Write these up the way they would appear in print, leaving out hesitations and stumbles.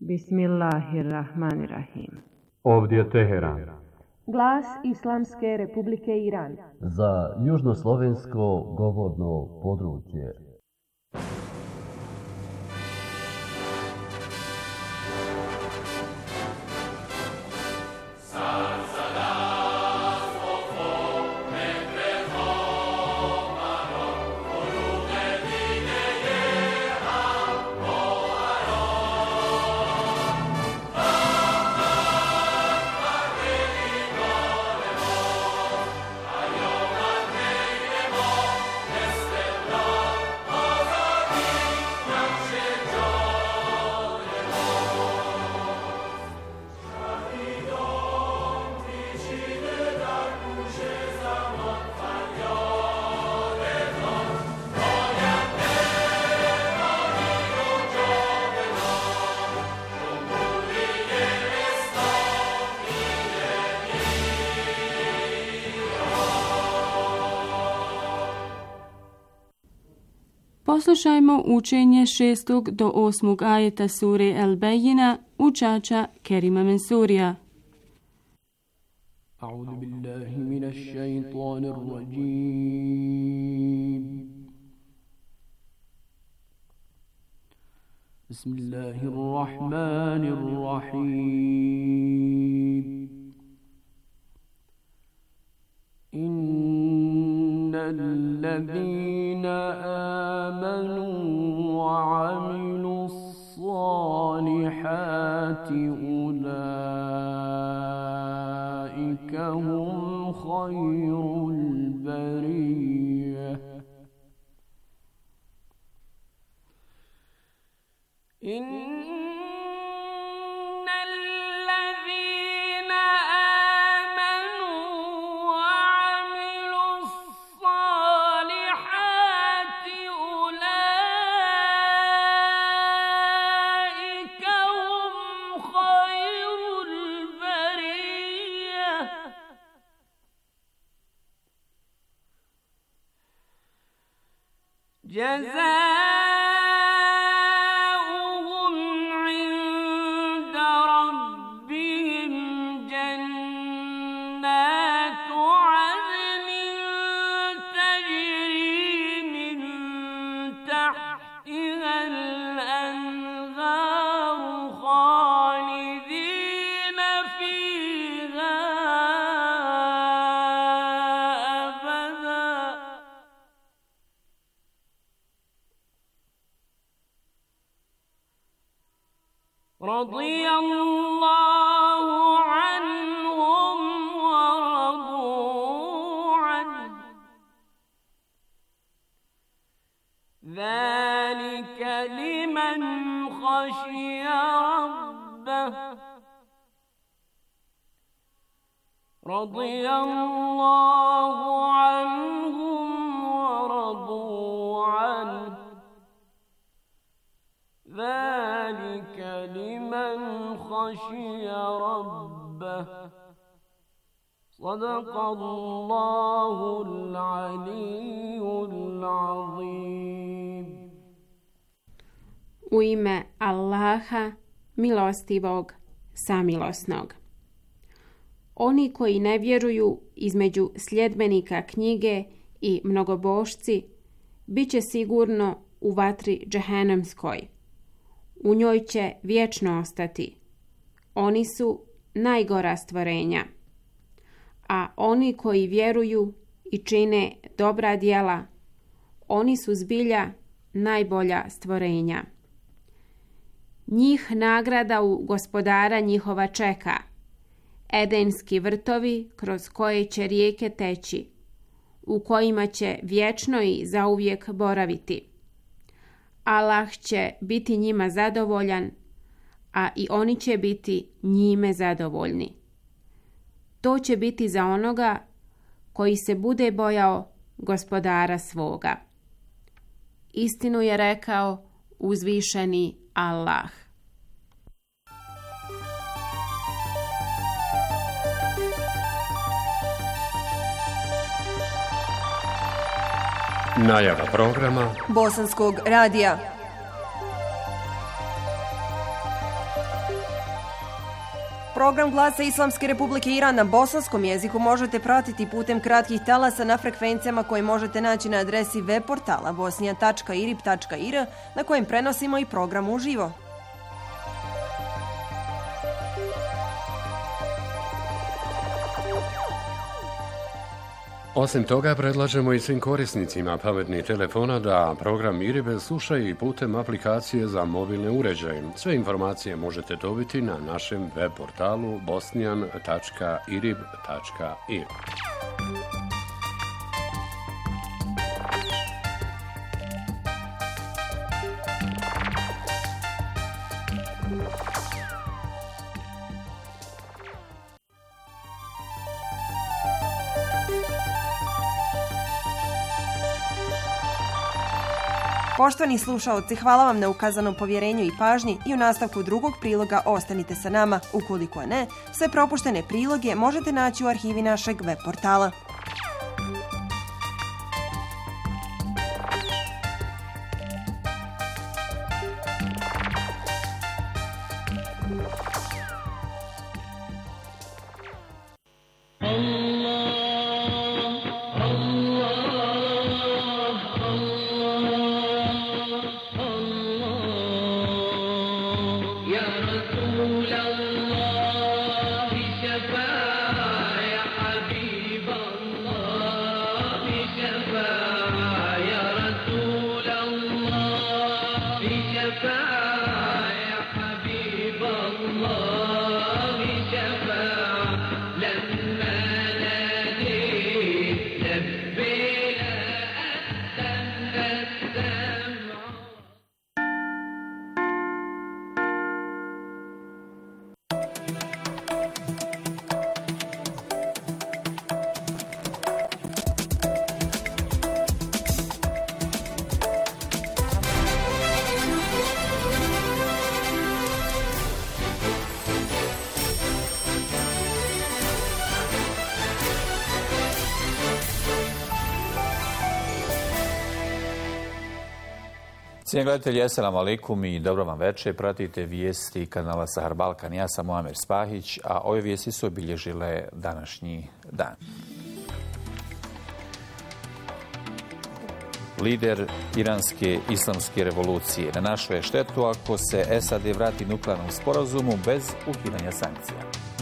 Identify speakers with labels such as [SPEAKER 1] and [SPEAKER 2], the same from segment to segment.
[SPEAKER 1] Bismillahirrahmanirrahim.
[SPEAKER 2] Ovdje je Teheran.
[SPEAKER 3] Glas Islamske Republike Iran.
[SPEAKER 4] Za južnoslovensko govorno područje.
[SPEAKER 5] Poslušajmo učenje 6. do 8. ajeta sure El-Bejina učača Kerima Mensurija.
[SPEAKER 6] A'udhu billahi minash shaitanir rajim. Bismillahirrahmanirrahim. الذين آمنوا وعملوا الصالحات أولئك هم خير البرية جزاؤهم عند ربهم جنات عدن تجري من تحتها الأنهار خالدين فيها أبدا رضي الله عنهم ورضوا عنه ذلك لمن خشي ربه رضي الله عنهم ورضوا عنه ذلك لمن خشي ربه صدق الله العلي العظيم.
[SPEAKER 5] U ime Allaha, milostivog, samilosnog. Oni koji ne vjeruju između sljedbenika knjige i mnogobošci, bit će sigurno u vatri džehennemskoj. U njoj će vječno ostati. Oni su najgora stvorenja. A oni koji vjeruju i čine dobra djela, oni su zbilja najbolja stvorenja. Njih nagrada u gospodara njihova čeka, edenski vrtovi kroz koje će rijeke teći, u kojima će vječno i zauvijek boraviti. Allah će biti njima zadovoljan, a i oni će biti njime zadovoljni. To će biti za onoga koji se bude bojao gospodara svoga. Istinu je rekao uzvišeni Allah.
[SPEAKER 2] Najava programa
[SPEAKER 3] Bosanskog radija.
[SPEAKER 1] Program Glasa Islamske Republike Iran na bosanskom jeziku možete pratiti putem kratkih talasa na frekvencijama koje možete naći na adresi web portala bosnija.irib.ir na kojem prenosimo i program uživo.
[SPEAKER 7] Osim toga, predlažemo i svim korisnicima pametnih telefona da program IRIB slušaju i putem aplikacije za mobilne uređaje. Sve informacije možete dobiti na našem web portalu bosnian.irib.ir.
[SPEAKER 1] Poštovani slušaoci, hvala vam na ukazanom povjerenju i pažnji i u nastavku drugog priloga ostanite sa nama. Ukoliko ne, sve propuštene priloge možete naći u arhivi našeg web portala.
[SPEAKER 8] Cijenjeni gledatelji, assalamu alaikum i dobro vam večer. Pratite vijesti kanala Sahar Balkan. Ja sam Muamer Spahić, a ove vijesti su obilježile današnji dan. Lider iranske islamske revolucije na našu je štetu ako se SAD vrati nuklearnom sporazumu bez ukidanja sankcija.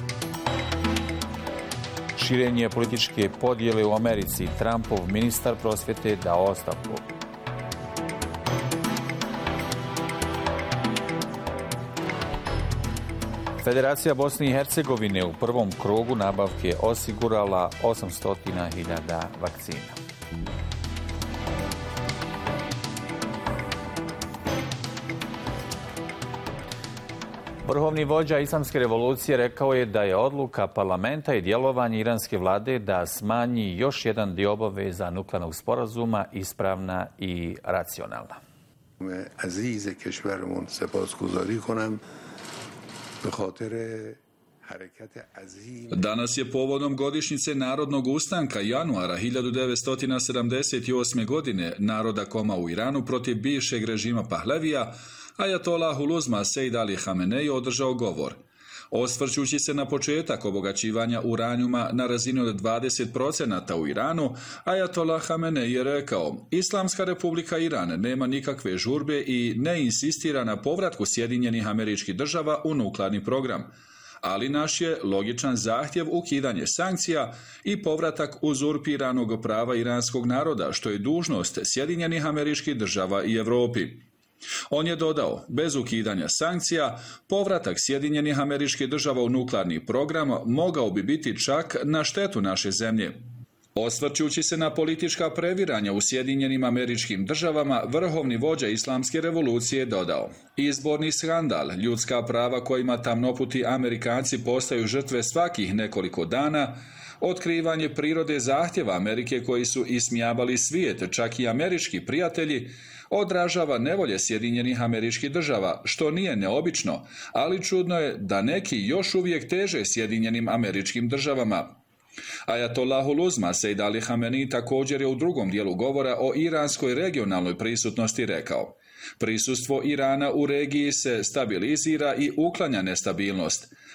[SPEAKER 8] Širenje političke podjele u Americi. Trumpov ministar prosvjete dao ostavku. Federacija Bosne i Hercegovine u prvom krugu nabavke osigurala 800.000 vakcina. Vrhovni vođa islamske revolucije rekao je da je odluka parlamenta i djelovanje iranske vlade da smanji još jedan dio obaveza nuklearnog sporazuma ispravna i racionalna.
[SPEAKER 9] Danas je povodom godišnjice Narodnog ustanka januara 1978. godine naroda Koma u Iranu protiv bivšeg režima Pahlevija, Ajatolah Uluzma Sejd Ali Hamenei održao govor. Osvrćući se na početak obogaćivanja uranijuma na razini od 20% u Iranu, Ajatolah Hamenei je rekao: Islamska republika Iran nema nikakve žurbe i ne insistira na povratku Sjedinjenih Američkih Država u nuklearni program, ali naš je logičan zahtjev ukidanje sankcija i povratak uzurpiranog prava iranskog naroda, što je dužnost Sjedinjenih Američkih Država i Europi. On je dodao, bez ukidanja sankcija, povratak Sjedinjenih Američkih Država u nuklearni program mogao bi biti čak na štetu naše zemlje. Osvrćući se na politička previranja u Sjedinjenim Američkim Državama, vrhovni vođa islamske revolucije dodao: izborni skandal, ljudska prava kojima tamnoputi Amerikanci postaju žrtve svakih nekoliko dana, otkrivanje prirode zahtjeva Amerike koji su ismijavali svijet, čak i američki prijatelji, odražava nevolje Sjedinjenih Američkih Država, što nije neobično, ali čudno je da neki još uvijek teže Sjedinjenim Američkim Državama. Ajatolah Uluzma Sejd Ali Hamenei također je u drugom dijelu govora o iranskoj regionalnoj prisutnosti rekao: prisustvo Irana u regiji se stabilizira i uklanja nestabilnost.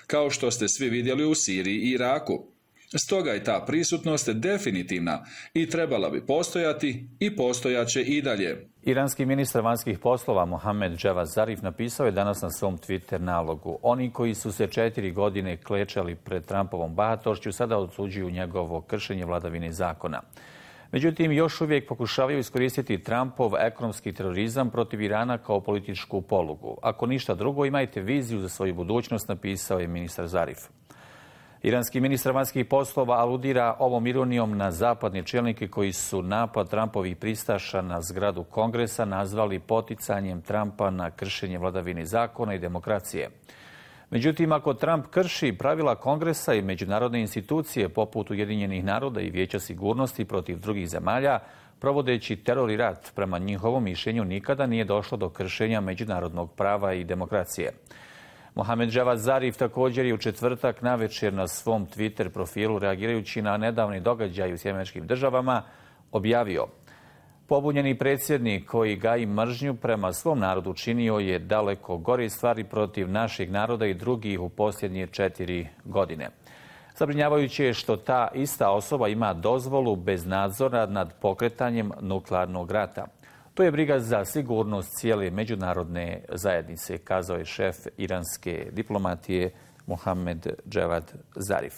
[SPEAKER 9] kao što ste svi vidjeli u Siriji i Iraku. Stoga je ta prisutnost definitivna i trebala bi postojati i postojaće i dalje.
[SPEAKER 8] Iranski ministar vanjskih poslova Mohamed Javad Zarif napisao je danas na svom Twitter nalogu: oni koji su se 4 godine klečali pred Trumpovom bahatošću sada osuđuju njegovo kršenje vladavine zakona. Međutim, još uvijek pokušavaju iskoristiti Trumpov ekonomski terorizam protiv Irana kao političku polugu. Ako ništa drugo, imajte viziju za svoju budućnost, napisao je ministar Zarif. Iranski ministar vanjskih poslova aludira ovom ironijom na zapadne čelnike koji su napad Trumpovih pristaša na zgradu Kongresa nazvali poticanjem Trumpa na kršenje vladavine zakona i demokracije. Međutim, ako Trump krši pravila Kongresa i međunarodne institucije poput Ujedinjenih naroda i Vijeća sigurnosti protiv drugih zemalja, provodeći teror i rat, prema njihovom mišljenju nikada nije došlo do kršenja međunarodnog prava i demokracije. Mohamed Javad Zarif također je u četvrtak navečer na svom Twitter profilu, reagirajući na nedavni događaj u Sjedinjenim Državama, objavio: pobunjeni predsjednik koji gaji mržnju prema svom narodu činio je daleko gore stvari protiv našeg naroda i drugih u posljednje 4 godine. Zabrinjavajuće je što ta ista osoba ima dozvolu bez nadzora nad pokretanjem nuklearnog rata. To je briga za sigurnost cijele međunarodne zajednice, kazao je šef iranske diplomatije Mohamed Javad Zarif.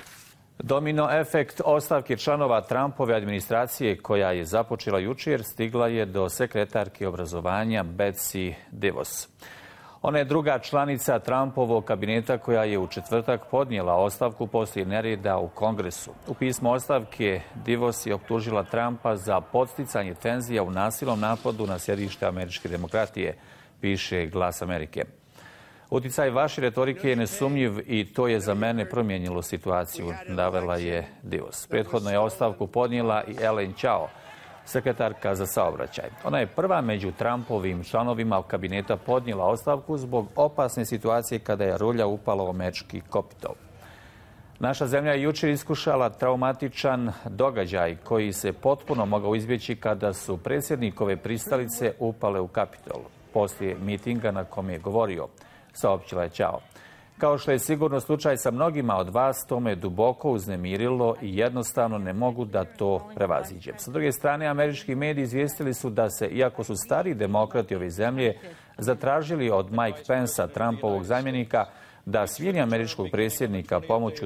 [SPEAKER 8] Domino efekt ostavke članova Trumpove administracije, koja je započela jučer, stigla je do sekretarke obrazovanja Betsy DeVos. Ona je druga članica Trumpovog kabineta koja je u četvrtak podnijela ostavku poslije nereda u Kongresu. U pismu ostavke DeVos je optužila Trumpa za podsticanje tenzija u nasilnom napadu na sjedište američke demokratije, piše Glas Amerike. Uticaj vaše retorike je nesumnjiv i to je za mene promijenilo situaciju, navela je DeVos. Prethodno je ostavku podnijela i Ellen Chao, sekretarka za saobraćaj. Ona je prva među Trumpovim članovima kabineta podnijela ostavku zbog opasne situacije kada je rulja upala u američki Kapitol. Naša zemlja je jučer iskušala traumatičan događaj koji se potpuno mogao izbjeći kada su predsjednikove pristalice upale u Kapitol poslije mitinga na kom je govorio, saopćila je Chao. Kao što je sigurno slučaj sa mnogima od vas, to me duboko uznemirilo i jednostavno ne mogu da to prevaziđem. Sa druge strane, američki mediji izvijestili su da se, iako su stari demokrati ove zemlje, zatražili od Mike Pensa, Trumpovog zamjenika, da smijeni američkog predsjednika pomoću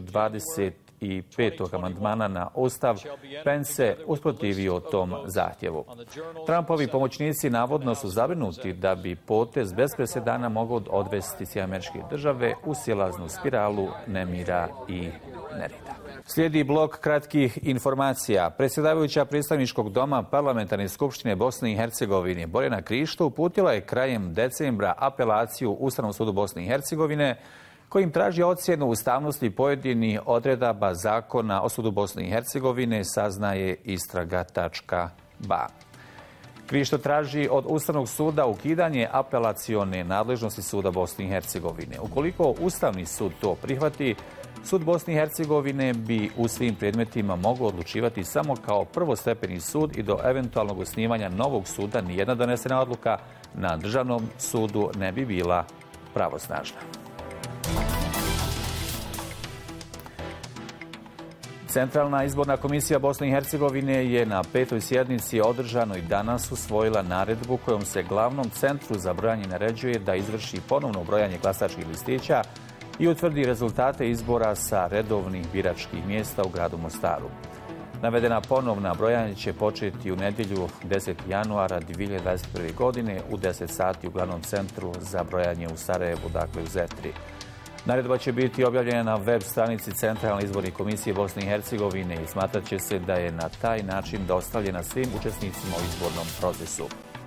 [SPEAKER 8] 25. amandmana na Ustav, Pence se usprotivio tom zahtjevu. Trumpovi pomoćnici navodno su zabrinuti da bi potez bez presedana mogao odvesti Sjedinjene Američke Države u silaznu spiralu nemira i nereda. Slijedi blok kratkih informacija. Predsjedavajuća predstavničkog doma Parlamentarne skupštine Bosne i Hercegovine Borjana Krišto uputila je krajem decembra apelaciju Ustavnom sudu Bosne i Hercegovine kojim traži ocjenu ustavnosti pojedinih odredaba zakona o sudu Bosne i Hercegovine, saznaje istraga.ba. Krišto traži od Ustavnog suda ukidanje apelacione nadležnosti suda Bosne i Hercegovine. Ukoliko Ustavni sud to prihvati, sud Bosne i Hercegovine bi u svim predmetima mogao odlučivati samo kao prvostepeni sud i do eventualnog osnivanja novog suda nijedna donesena odluka na državnom sudu ne bi bila pravosnažna. Centralna izborna komisija Bosne i Hercegovine je na 5. sjednici održanoj danas usvojila naredbu kojom se glavnom centru za brojanje naređuje da izvrši ponovno brojanje glasačkih listića i utvrdi rezultate izbora sa redovnih biračkih mjesta u gradu Mostaru. Navedena ponovna brojanja će početi u nedjelju 10. januara 2021. godine u 10 sati u glavnom centru za brojanje u Sarajevu, dakle u Zetri. Naredba će biti objavljena na web stranici Centralne izborne komisije Bosne i Hercegovine i smatrat će se da je na taj način dostavljena svim učesnicima u izbornom procesu.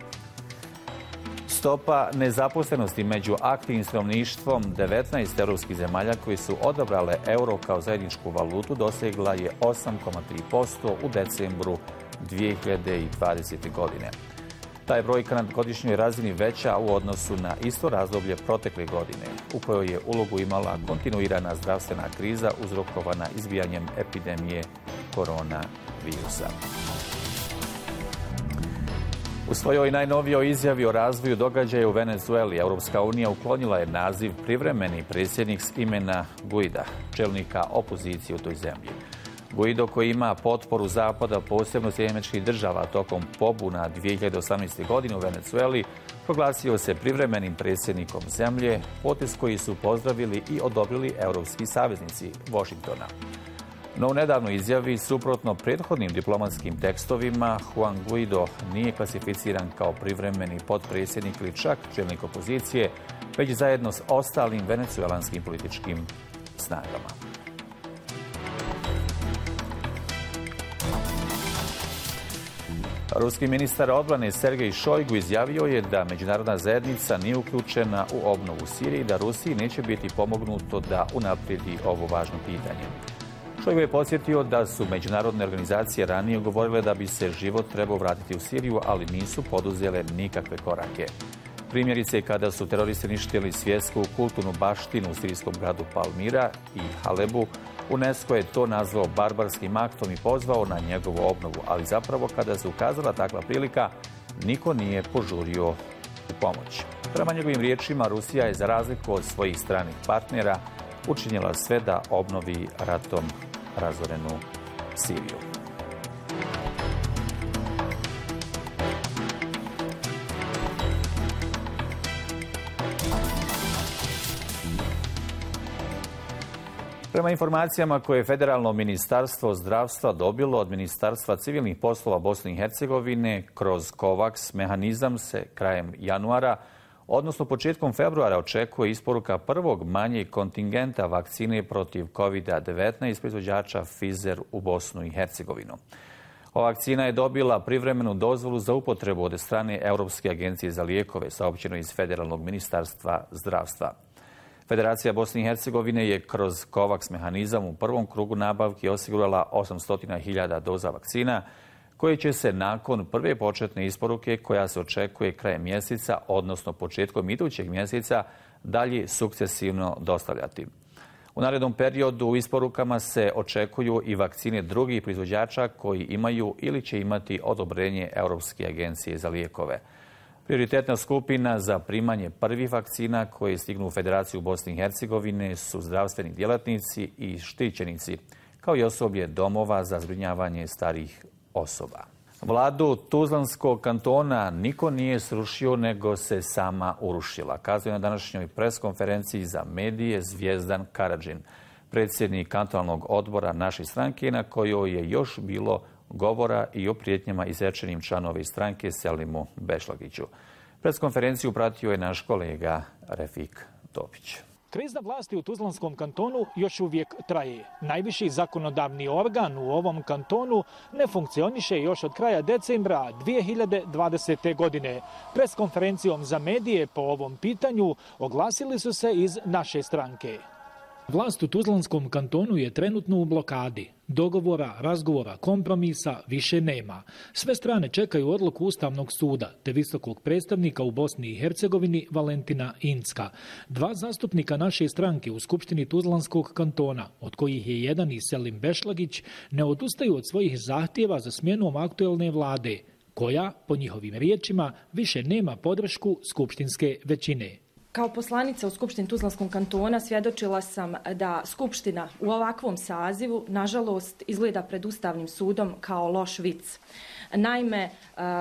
[SPEAKER 8] Stopa nezaposlenosti među aktivnim stanovništvom 19 europskih zemalja koji su odabrale euro kao zajedničku valutu dosegla je 8,3% u decembru 2020. godine. Ta je brojka na godišnjoj razini veća u odnosu na isto razdoblje protekle godine, u kojoj je ulogu imala kontinuirana zdravstvena kriza uzrokovana izbijanjem epidemije koronavirusa. U svojoj najnovijoj izjavi o razvoju događaja u Venezueli, Europska unija uklonila je naziv privremeni predsjednik s imena Guaida, čelnika opozicije u toj zemlji. Guaido, koji ima potporu Zapada, posebno Sjedinjenih Država, tokom pobuna 2018. godine u Venezueli, proglasio se privremenim predsjednikom zemlje, potez koji su pozdravili i odobrili europski saveznici Washingtona. No u nedavnoj izjavi, suprotno prethodnim diplomatskim tekstovima, Juan Guaido nije klasificiran kao privremeni potpredsjednik ili čak čelnik opozicije, već zajedno s ostalim venecuelanskim političkim snagama. Ruski ministar odbrane Sergej Šojgu izjavio je da međunarodna zajednica nije uključena u obnovu Sirije i da Rusiji neće biti pomognuto da unaprijedi ovo važno pitanje. Šojgu je podsjetio da su međunarodne organizacije ranije ugovorile da bi se život trebao vratiti u Siriju, ali nisu poduzele nikakve korake. Primjerice, kada su teroristi uništili svjetsku kulturnu baštinu u sirijskom gradu Palmira i Halebu, UNESCO je to nazvao barbarskim aktom i pozvao na njegovu obnovu, ali zapravo kada se ukazala takva prilika, niko nije požurio u pomoć. Prema njegovim riječima, Rusija je za razliku od svojih stranih partnera učinila sve da obnovi ratom razorenu Siriju. Prema informacijama koje je Federalno ministarstvo zdravstva dobilo od Ministarstva civilnih poslova Bosne i Hercegovine, kroz COVAX mehanizam se krajem januara, odnosno početkom februara, očekuje isporuka prvog manjeg kontingenta vakcine protiv COVID-19 proizvođača Pfizer u Bosnu i Hercegovinu. Ova vakcina je dobila privremenu dozvolu za upotrebu od strane Europske agencije za lijekove, saopćeno iz Federalnog ministarstva zdravstva. Federacija Bosne i Hercegovine je kroz COVAX mehanizam u prvom krugu nabavki osigurala 800.000 doza vakcina, koje će se nakon prve početne isporuke, koja se očekuje krajem mjeseca, odnosno početkom idućeg mjeseca, dalje sukcesivno dostavljati. U narednom periodu u isporukama se očekuju i vakcine drugih proizvođača koji imaju ili će imati odobrenje Europske agencije za lijekove. Prioritetna skupina za primanje prvih vakcina koje stignu u Federaciju Bosne i Hercegovine su zdravstveni djelatnici i štićenici, kao i osoblje domova za zbrinjavanje starijih osoba. Vladu Tuzlanskog kantona niko nije srušio, nego se sama urušila, kazuje na današnjoj preskonferenciji za medije Zvijezdan Karadžin, predsjednik kantonalnog odbora naše stranke, na kojoj je još bilo govora i o prijetnjama izrečenim članovi stranke Selimu Bešlagiću. Preskonferenciju pratio je naš kolega Refik Topić.
[SPEAKER 10] Kriza vlasti u Tuzlanskom kantonu još uvijek traje. Najviši zakonodavni organ u ovom kantonu ne funkcioniše još od kraja decembra 2020. godine. Preskonferencijom za medije po ovom pitanju oglasili su se iz naše stranke. Vlast u Tuzlanskom kantonu je trenutno u blokadi. Dogovora, razgovora, kompromisa više nema. Sve strane čekaju odluku Ustavnog suda te visokog predstavnika u Bosni i Hercegovini Valentina Incka. Dva zastupnika naše stranke u Skupštini Tuzlanskog kantona, od kojih je jedan i Selim Bešlagić, ne odustaju od svojih zahtjeva za smjenom aktuelne vlade, koja, po njihovim riječima, više nema podršku skupštinske većine.
[SPEAKER 11] Kao poslanica u Skupštini Tuzlanskog kantona svjedočila sam da Skupština u ovakvom sazivu, nažalost, izgleda pred Ustavnim sudom kao loš vic. Naime,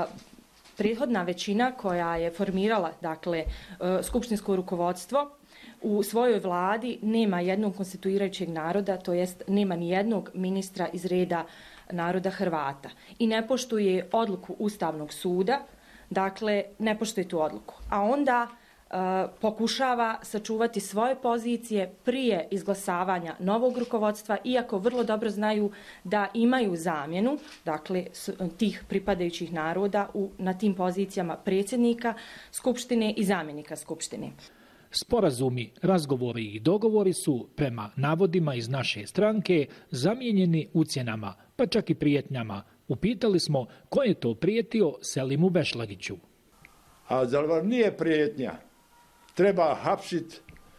[SPEAKER 11] prethodna većina koja je formirala, skupštinsko rukovodstvo, u svojoj vladi nema jednog konstituirajućeg naroda, to jest nema ni jednog ministra iz reda naroda Hrvata. I ne poštuje odluku Ustavnog suda, ne poštuje tu odluku. A onda pokušava sačuvati svoje pozicije prije izglasavanja novog rukovodstva, iako vrlo dobro znaju da imaju zamjenu, tih pripadajućih naroda na tim pozicijama predsjednika Skupštine i zamjenika Skupštine.
[SPEAKER 10] Sporazumi, razgovori i dogovori su, prema navodima iz naše stranke, zamijenjeni ucjenama, pa čak i prijetnjama. Upitali smo ko je to prijetio Selimu Bešlagiću.
[SPEAKER 12] A zar vam nije prijetnja? Treba hapsiti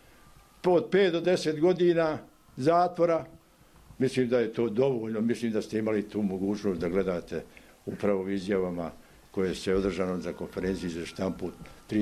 [SPEAKER 12] od 5 do 10 godina zatvora. Mislim da je to dovoljno. Mislim da ste imali tu mogućnost da gledate upravo u izjavama koje se održano za konferenciji za štampu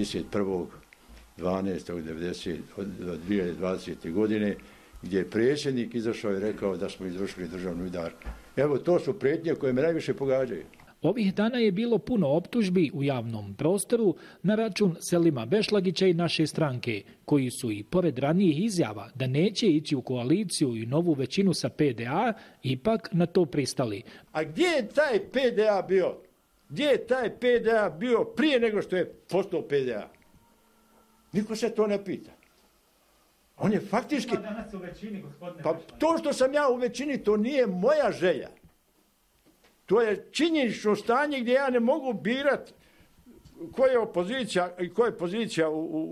[SPEAKER 12] 31.12.2020. godine, gdje je predsjednik izašao i rekao da smo izvršili državni udar. Evo, to su prijetnje koje me najviše pogađaju.
[SPEAKER 10] Ovih dana je bilo puno optužbi u javnom prostoru na račun Selima Bešlagića i naše stranke, koji su i pored ranijih izjava da neće ići u koaliciju i novu većinu sa PDA, ipak na to pristali.
[SPEAKER 12] A gdje je taj PDA bio? Gdje je taj PDA bio prije nego što je postao PDA? Niko se to ne pita. On je faktički...
[SPEAKER 10] Danas u većini, gospodine
[SPEAKER 12] pa to što sam ja u većini, to nije moja želja. To je činjenično stanje gdje ja ne mogu birati koja je opozicija i koja je pozicija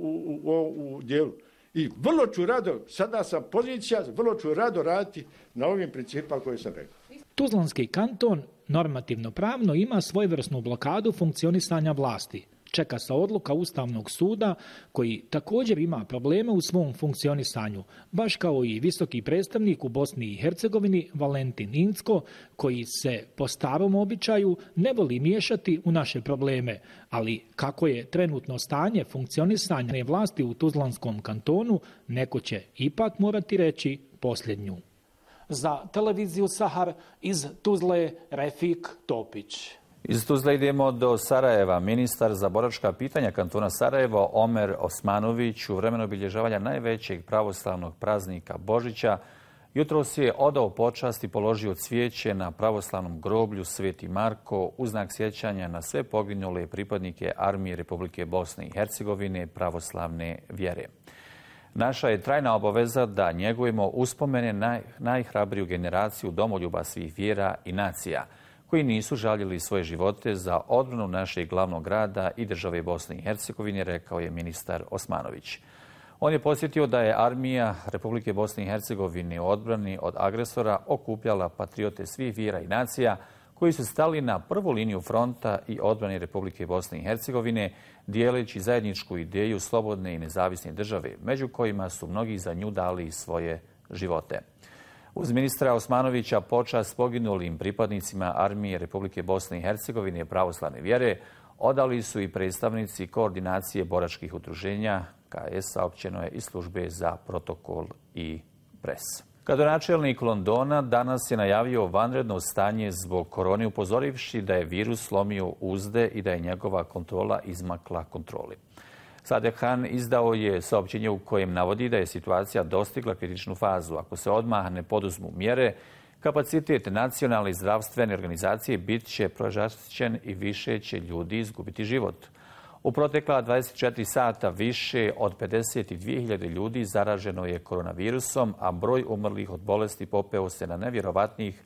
[SPEAKER 12] u dijelu. I vrlo ću rado, sada sam pozicija, vrlo ću rado raditi na ovim principima koje sam rekao.
[SPEAKER 10] Tuzlanski kanton normativno pravno ima svojevrsnu blokadu funkcionisanja vlasti. Čeka se odluka Ustavnog suda koji također ima probleme u svom funkcionisanju, baš kao i visoki predstavnik u Bosni i Hercegovini Valentin Incko, koji se po starom običaju ne voli miješati u naše probleme, ali kako je trenutno stanje funkcionisanja vlasti u Tuzlanskom kantonu, neko će ipak morati reći posljednju. Za televiziju Sahar iz Tuzle Refik Topić.
[SPEAKER 8] Iz Tuzle idemo do Sarajeva. Ministar za boračka pitanja kantona Sarajevo Omer Osmanović u vremenu obilježavanja najvećeg pravoslavnog praznika Božića jutros je odao počast i položio cvijeće na pravoslavnom groblju Sveti Marko u znak sjećanja na sve poginule pripadnike Armije Republike Bosne i Hercegovine pravoslavne vjere. Naša je trajna obaveza da njegujemo uspomene najhrabriju generaciju domoljuba svih vjera i nacija, koji nisu žaljeli svoje živote za odbranu našeg glavnog grada i države Bosne i Hercegovine, rekao je ministar Osmanović. On je podsjetio da je Armija Republike Bosne i Hercegovine u odbrani od agresora okupljala patriote svih vjera i nacija koji su stali na prvu liniju fronta i odbrani Republike Bosne i Hercegovine, dijeleći zajedničku ideju slobodne i nezavisne države, među kojima su mnogi za nju dali svoje živote. Uz ministra Osmanovića počast poginulim pripadnicima Armije Republike Bosne i Hercegovine pravoslavne vjere odali su i predstavnici koordinacije boračkih udruženja KS, saopćeno je iz službe za protokol i pres. Gradonačelnik Londona danas je najavio vanredno stanje zbog korone, upozorivši da je virus slomio uzde i da je njegova kontrola izmakla kontroli. Sadek Khan izdao je saopćenje u kojem navodi da je situacija dostigla kritičnu fazu. Ako se odmah ne poduzmu mjere, kapacitet nacionalne zdravstvene organizacije bit će prožašćen i više će ljudi izgubiti život. U protekla 24 sata više od 52.000 ljudi zaraženo je koronavirusom, a broj umrlih od bolesti popeo se na nevjerovatnih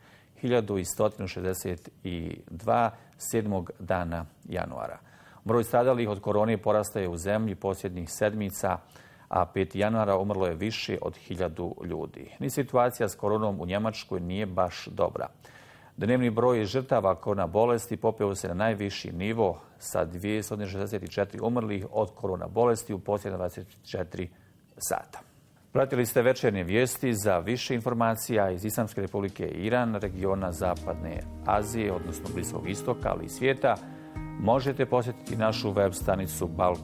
[SPEAKER 8] 1162 7. dana januara. Broj stradalih od korone porasta je u zemlji posljednjih sedmica, a 5. januara umrlo je više od 1000 ljudi. Ni situacija s koronom u Njemačkoj nije baš dobra. Dnevni broj žrtava korona bolesti popeo se na najviši nivo sa 264 umrlih od korona bolesti u posljednje 24 sata. Pratili ste večernje vijesti. Za više informacija iz Islamske republike Iran, regiona Zapadne Azije, odnosno Bliskog istoka, ali i svijeta, možete posjetiti našu web stranicu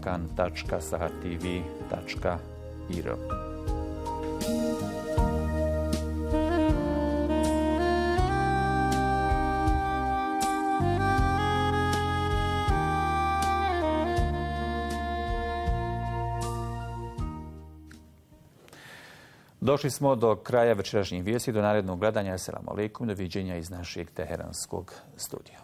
[SPEAKER 8] balkan.sahartv.ir. Došli smo do kraja večerašnjih vijesti, do narednog gledanja. Assalamu alaikum, doviđenja iz našeg teheranskog studija.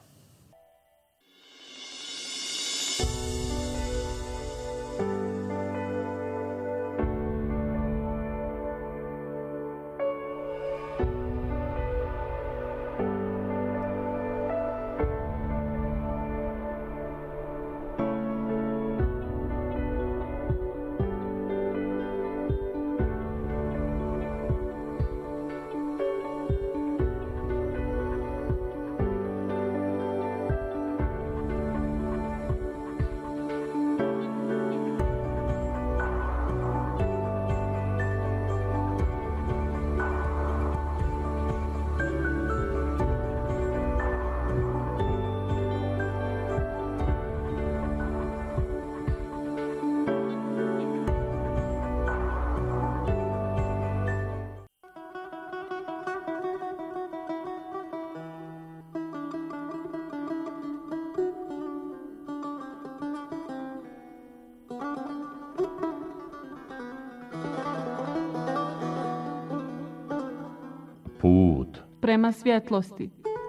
[SPEAKER 2] Put
[SPEAKER 5] prema svjetlosti.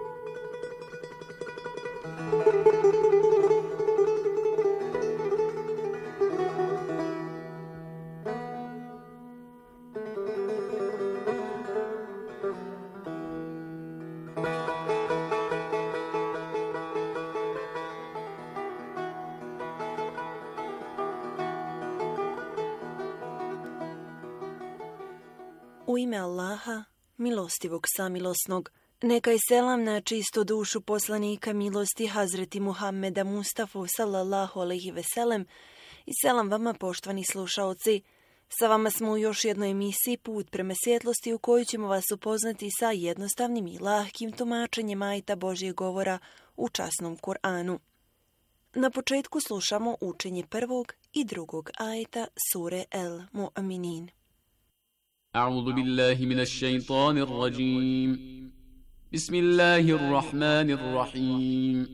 [SPEAKER 13] U ime Allaha, milostivog samilosnog, neka je selam na čistu dušu poslanika milosti Hazreti Muhammeda Mustafa sallallahu alejhi ve sellem i selam vama poštovani slušaoci. Sa vama smo u još jednoj emisiji Put prema svjetlosti u kojoj ćemo vas upoznati sa jednostavnim i lahkim tumačenjem ajeta Božjeg govora u časnom Kur'anu. Na početku slušamo učenje prvog i drugog ajeta sure El Mu'minin.
[SPEAKER 14] أعوذ بالله من الشيطان الرجيم بسم الله الرحمن الرحيم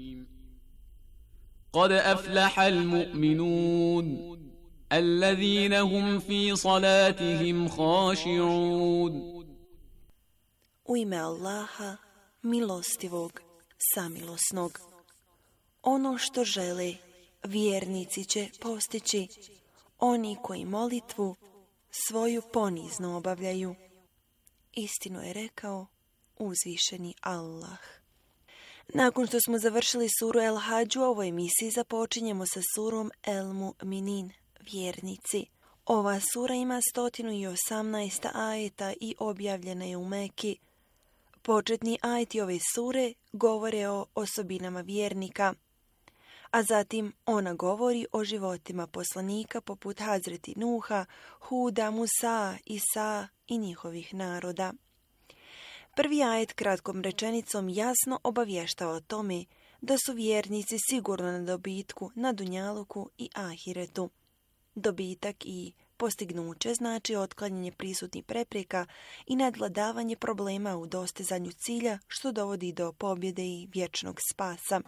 [SPEAKER 14] قد أفلح المؤمنون الذين هم في صلاتهم خاشعون
[SPEAKER 13] U ime Allaha, milostivog, samilosnog. Ono što žele, vjernici će postići, oni koji molitvu svoju ponizno obavljaju. Istinu je rekao uzvišeni Allah. Nakon što smo završili suru El Hadž, u ovoj emisiji započinjemo sa surom El Mu'minin, vjernici. Ova sura ima 118 ajeta i objavljena je u Meki. Početni ajeti ove sure govore o osobinama vjernika, a zatim ona govori o životima poslanika poput Hazreti Nuha, Huda, Musa, Isa i njihovih naroda. Prvi ajet kratkom rečenicom jasno obavještava o tome da su vjernici sigurno na dobitku na dunjaluku i ahiretu. Dobitak i postignuće znači otklanjanje prisutnih prepreka i nadvladavanje problema u dostizanju cilja, što dovodi do pobjede i vječnog spasa.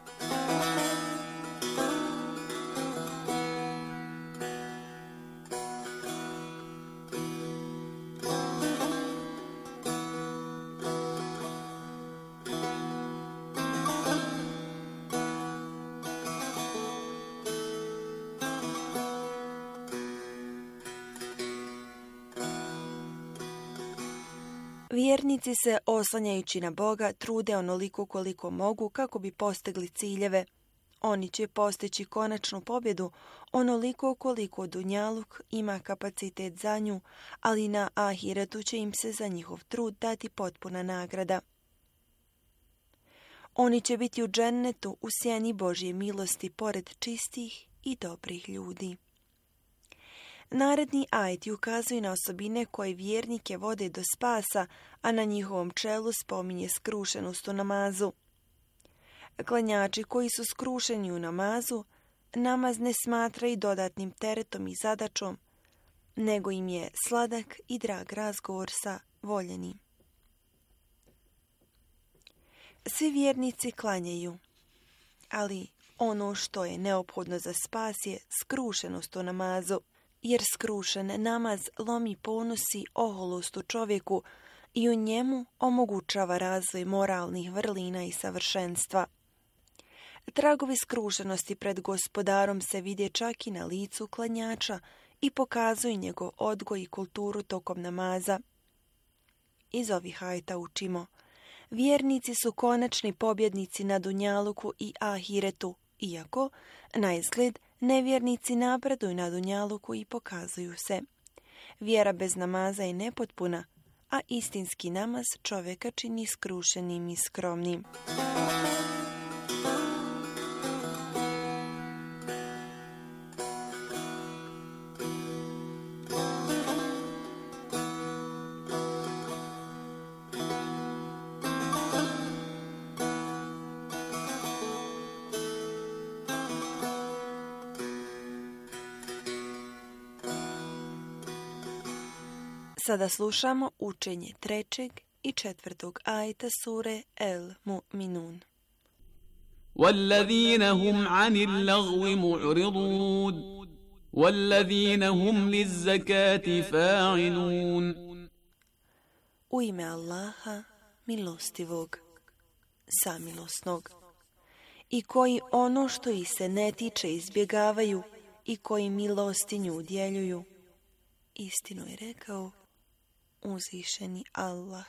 [SPEAKER 13] Vjernici se, oslanjajući na Boga, trude onoliko koliko mogu kako bi postigli ciljeve. Oni će postići konačnu pobjedu onoliko koliko dunjaluk ima kapacitet za nju, ali na ahiretu će im se za njihov trud dati potpuna nagrada. Oni će biti u džennetu u sjeni Božje milosti pored čistih i dobrih ljudi. Naredni ajeti ukazuju na osobine koje vjernike vode do spasa, a na njihovom čelu spominje skrušenost u namazu. Klanjači koji su skrušeni u namazu, namaz ne smatraju dodatnim teretom i zadačom, nego im je sladak i drag razgovor sa voljenim. Svi vjernici klanjaju, ali ono što je neophodno za spas je skrušenost u namazu, jer skrušen namaz lomi ponosi oholost u čovjeku i u njemu omogućava razvoj moralnih vrlina i savršenstva. Tragovi skrušenosti pred gospodarom se vide čak i na licu klanjača i pokazuju njegov odgoj i kulturu tokom namaza. Iz ovih ajeta učimo: vjernici su konačni pobjednici na dunjaluku i ahiretu, iako, na izgled, nevjernici napreduju na dunjaluku i pokazuju se. Vjera bez namaza je nepotpuna, a istinski namaz čovjeka čini skrušenim i skromnim. Sada slušamo učenje trećeg i četvrtog ajeta sure El Mu'minun.
[SPEAKER 14] وَالَّذِينَ هُمْ عَنِ اللَّغْوِ مُعْرِضُونَ وَالَّذِينَ هُمْ لِلزَّكَاةِ فَاعِلُونَ.
[SPEAKER 13] U ime Allaha, milostivog, samilosnog, i koji ono što ih se ne tiče izbjegavaju i koji milostinju udjeljuju. Istinu je rekao uzvišeni Allah.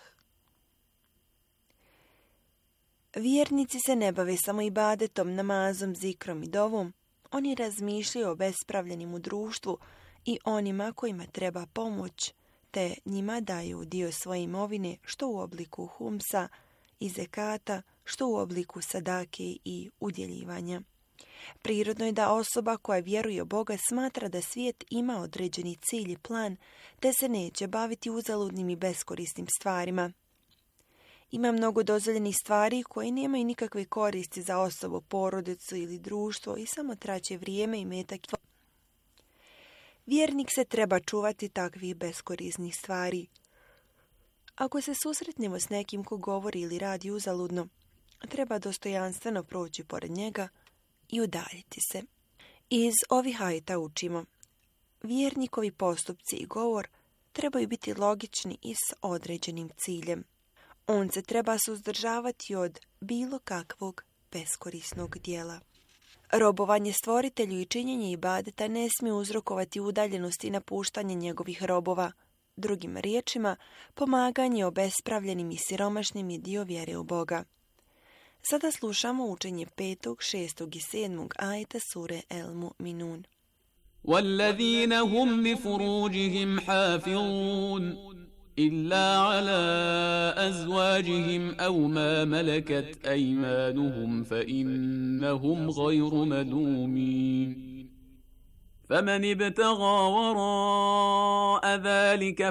[SPEAKER 13] Vjernici se ne bave samo ibadetom, namazom, zikrom i dovom. Oni razmišljaju o bespravljenim u društvu i onima kojima treba pomoć, te njima daju dio svoje imovine, što u obliku humsa i zekata, što u obliku sadake i udjeljivanja. Prirodno je da osoba koja vjeruje u Boga smatra da svijet ima određeni cilj i plan, te se neće baviti uzaludnim i beskorisnim stvarima. Ima mnogo dozvoljenih stvari koje nemaju nikakve koristi za osobu, porodicu ili društvo i samo traće vrijeme i metak. Vjernik se treba čuvati takvih beskorisnih stvari. Ako se susretnemo s nekim ko govori ili radi uzaludno, treba dostojanstveno proći pored njega i udaljiti se. Iz ovih ajeta učimo: vjernikovi postupci i govor trebaju biti logični i s određenim ciljem. On se treba suzdržavati od bilo kakvog beskorisnog dijela. Robovanje stvoritelju i činjenje ibadeta ne smije uzrokovati udaljenost i napuštanje njegovih robova. Drugim riječima, pomaganje obespravljenim i siromašnim je dio vjere u Boga. Sada slušamo učenje 5., 6. i 7. ajeta sure El Mu'minun.
[SPEAKER 14] وَالَّذِينَ هُمْ لِفُرُوجِهِمْ حَافِظُونَ إِلَّا عَلَى أَزْوَاجِهِمْ أَوْ مَا مَلَكَتْ أَيْمَانُهُمْ فَإِنَّهُمْ غَيْرُ مَلُومِينَ فمن ابتغى وراء ذلك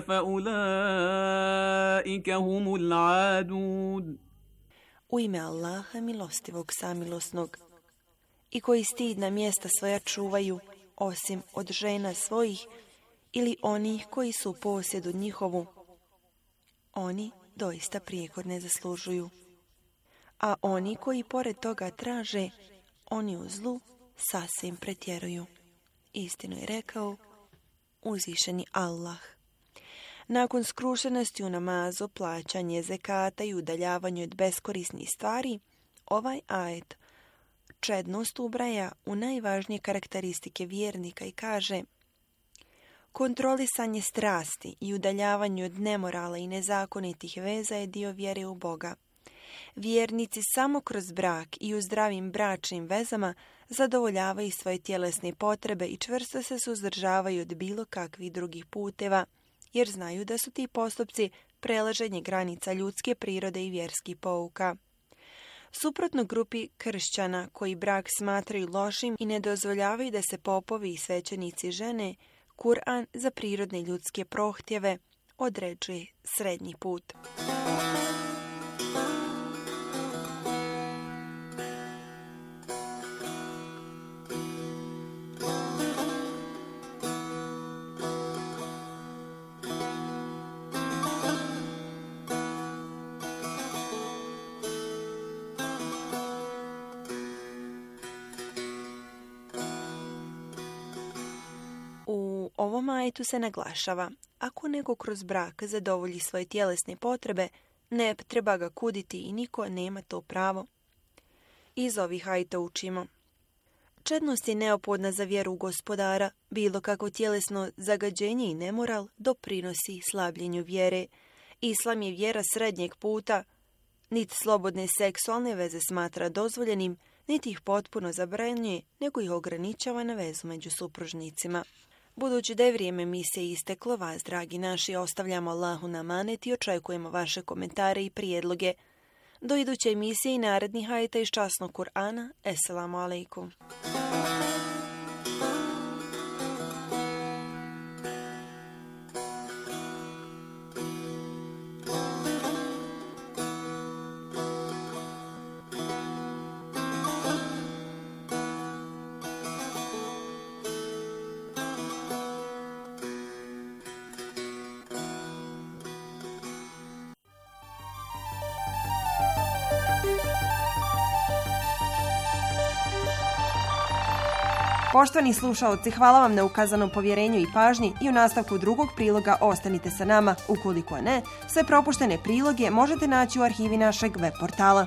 [SPEAKER 14] فأولئك هم العادون.
[SPEAKER 13] U ime Allaha milostivog samilosnog, i koji stidna mjesta svoja čuvaju, osim od žena svojih ili onih koji su u posjedu njihovu, oni doista prijekor ne zaslužuju. A oni koji pored toga traže, oni u zlu sasvim pretjeruju. Istinu je rekao uzvišeni Allah. Nakon skrušenosti u namazu, plaćanje zekata i udaljavanje od beskorisnih stvari, ovaj ajet čednost ubraja u najvažnije karakteristike vjernika i kaže: kontrolisanje strasti i udaljavanje od nemorala i nezakonitih veza je dio vjere u Boga. Vjernici samo kroz brak i u zdravim bračnim vezama zadovoljavaju svoje tjelesne potrebe i čvrsto se suzdržavaju od bilo kakvih drugih puteva, jer znaju da su ti postupci prelaženje granica ljudske prirode i vjerskih pouka. Suprotno grupi kršćana koji brak smatraju lošim i ne dozvoljavaju da se popovi i svećenici žene, Kur'an za prirodne ljudske prohtjeve određuje srednji put. U ovom ajetu se naglašava: ako neko kroz brak zadovolji svoje tjelesne potrebe, ne treba ga kuditi i niko nema to pravo. Iz ovih ajeta učimo: čednost je neophodna za vjeru u Gospodara, bilo kako tjelesno zagađenje i nemoral doprinosi slabljenju vjere. Islam je vjera srednjeg puta, niti slobodne seksualne veze smatra dozvoljenim, niti ih potpuno zabranjuje, nego ih ograničava na vezu među supružnicima. Budući da je vrijeme emisije isteklo, vas, dragi naši, ostavljamo Allahu na amanet i očekujemo vaše komentare i prijedloge. Do iduće emisije i narednih ajeta iz časnog Kur'ana. Esselamu alaikum.
[SPEAKER 1] Poštovani slušaoci, hvala vam na ukazanom povjerenju i pažnji i u nastavku drugog priloga ostanite sa nama. Ukoliko ne, sve propuštene priloge možete naći u arhivi našeg web portala.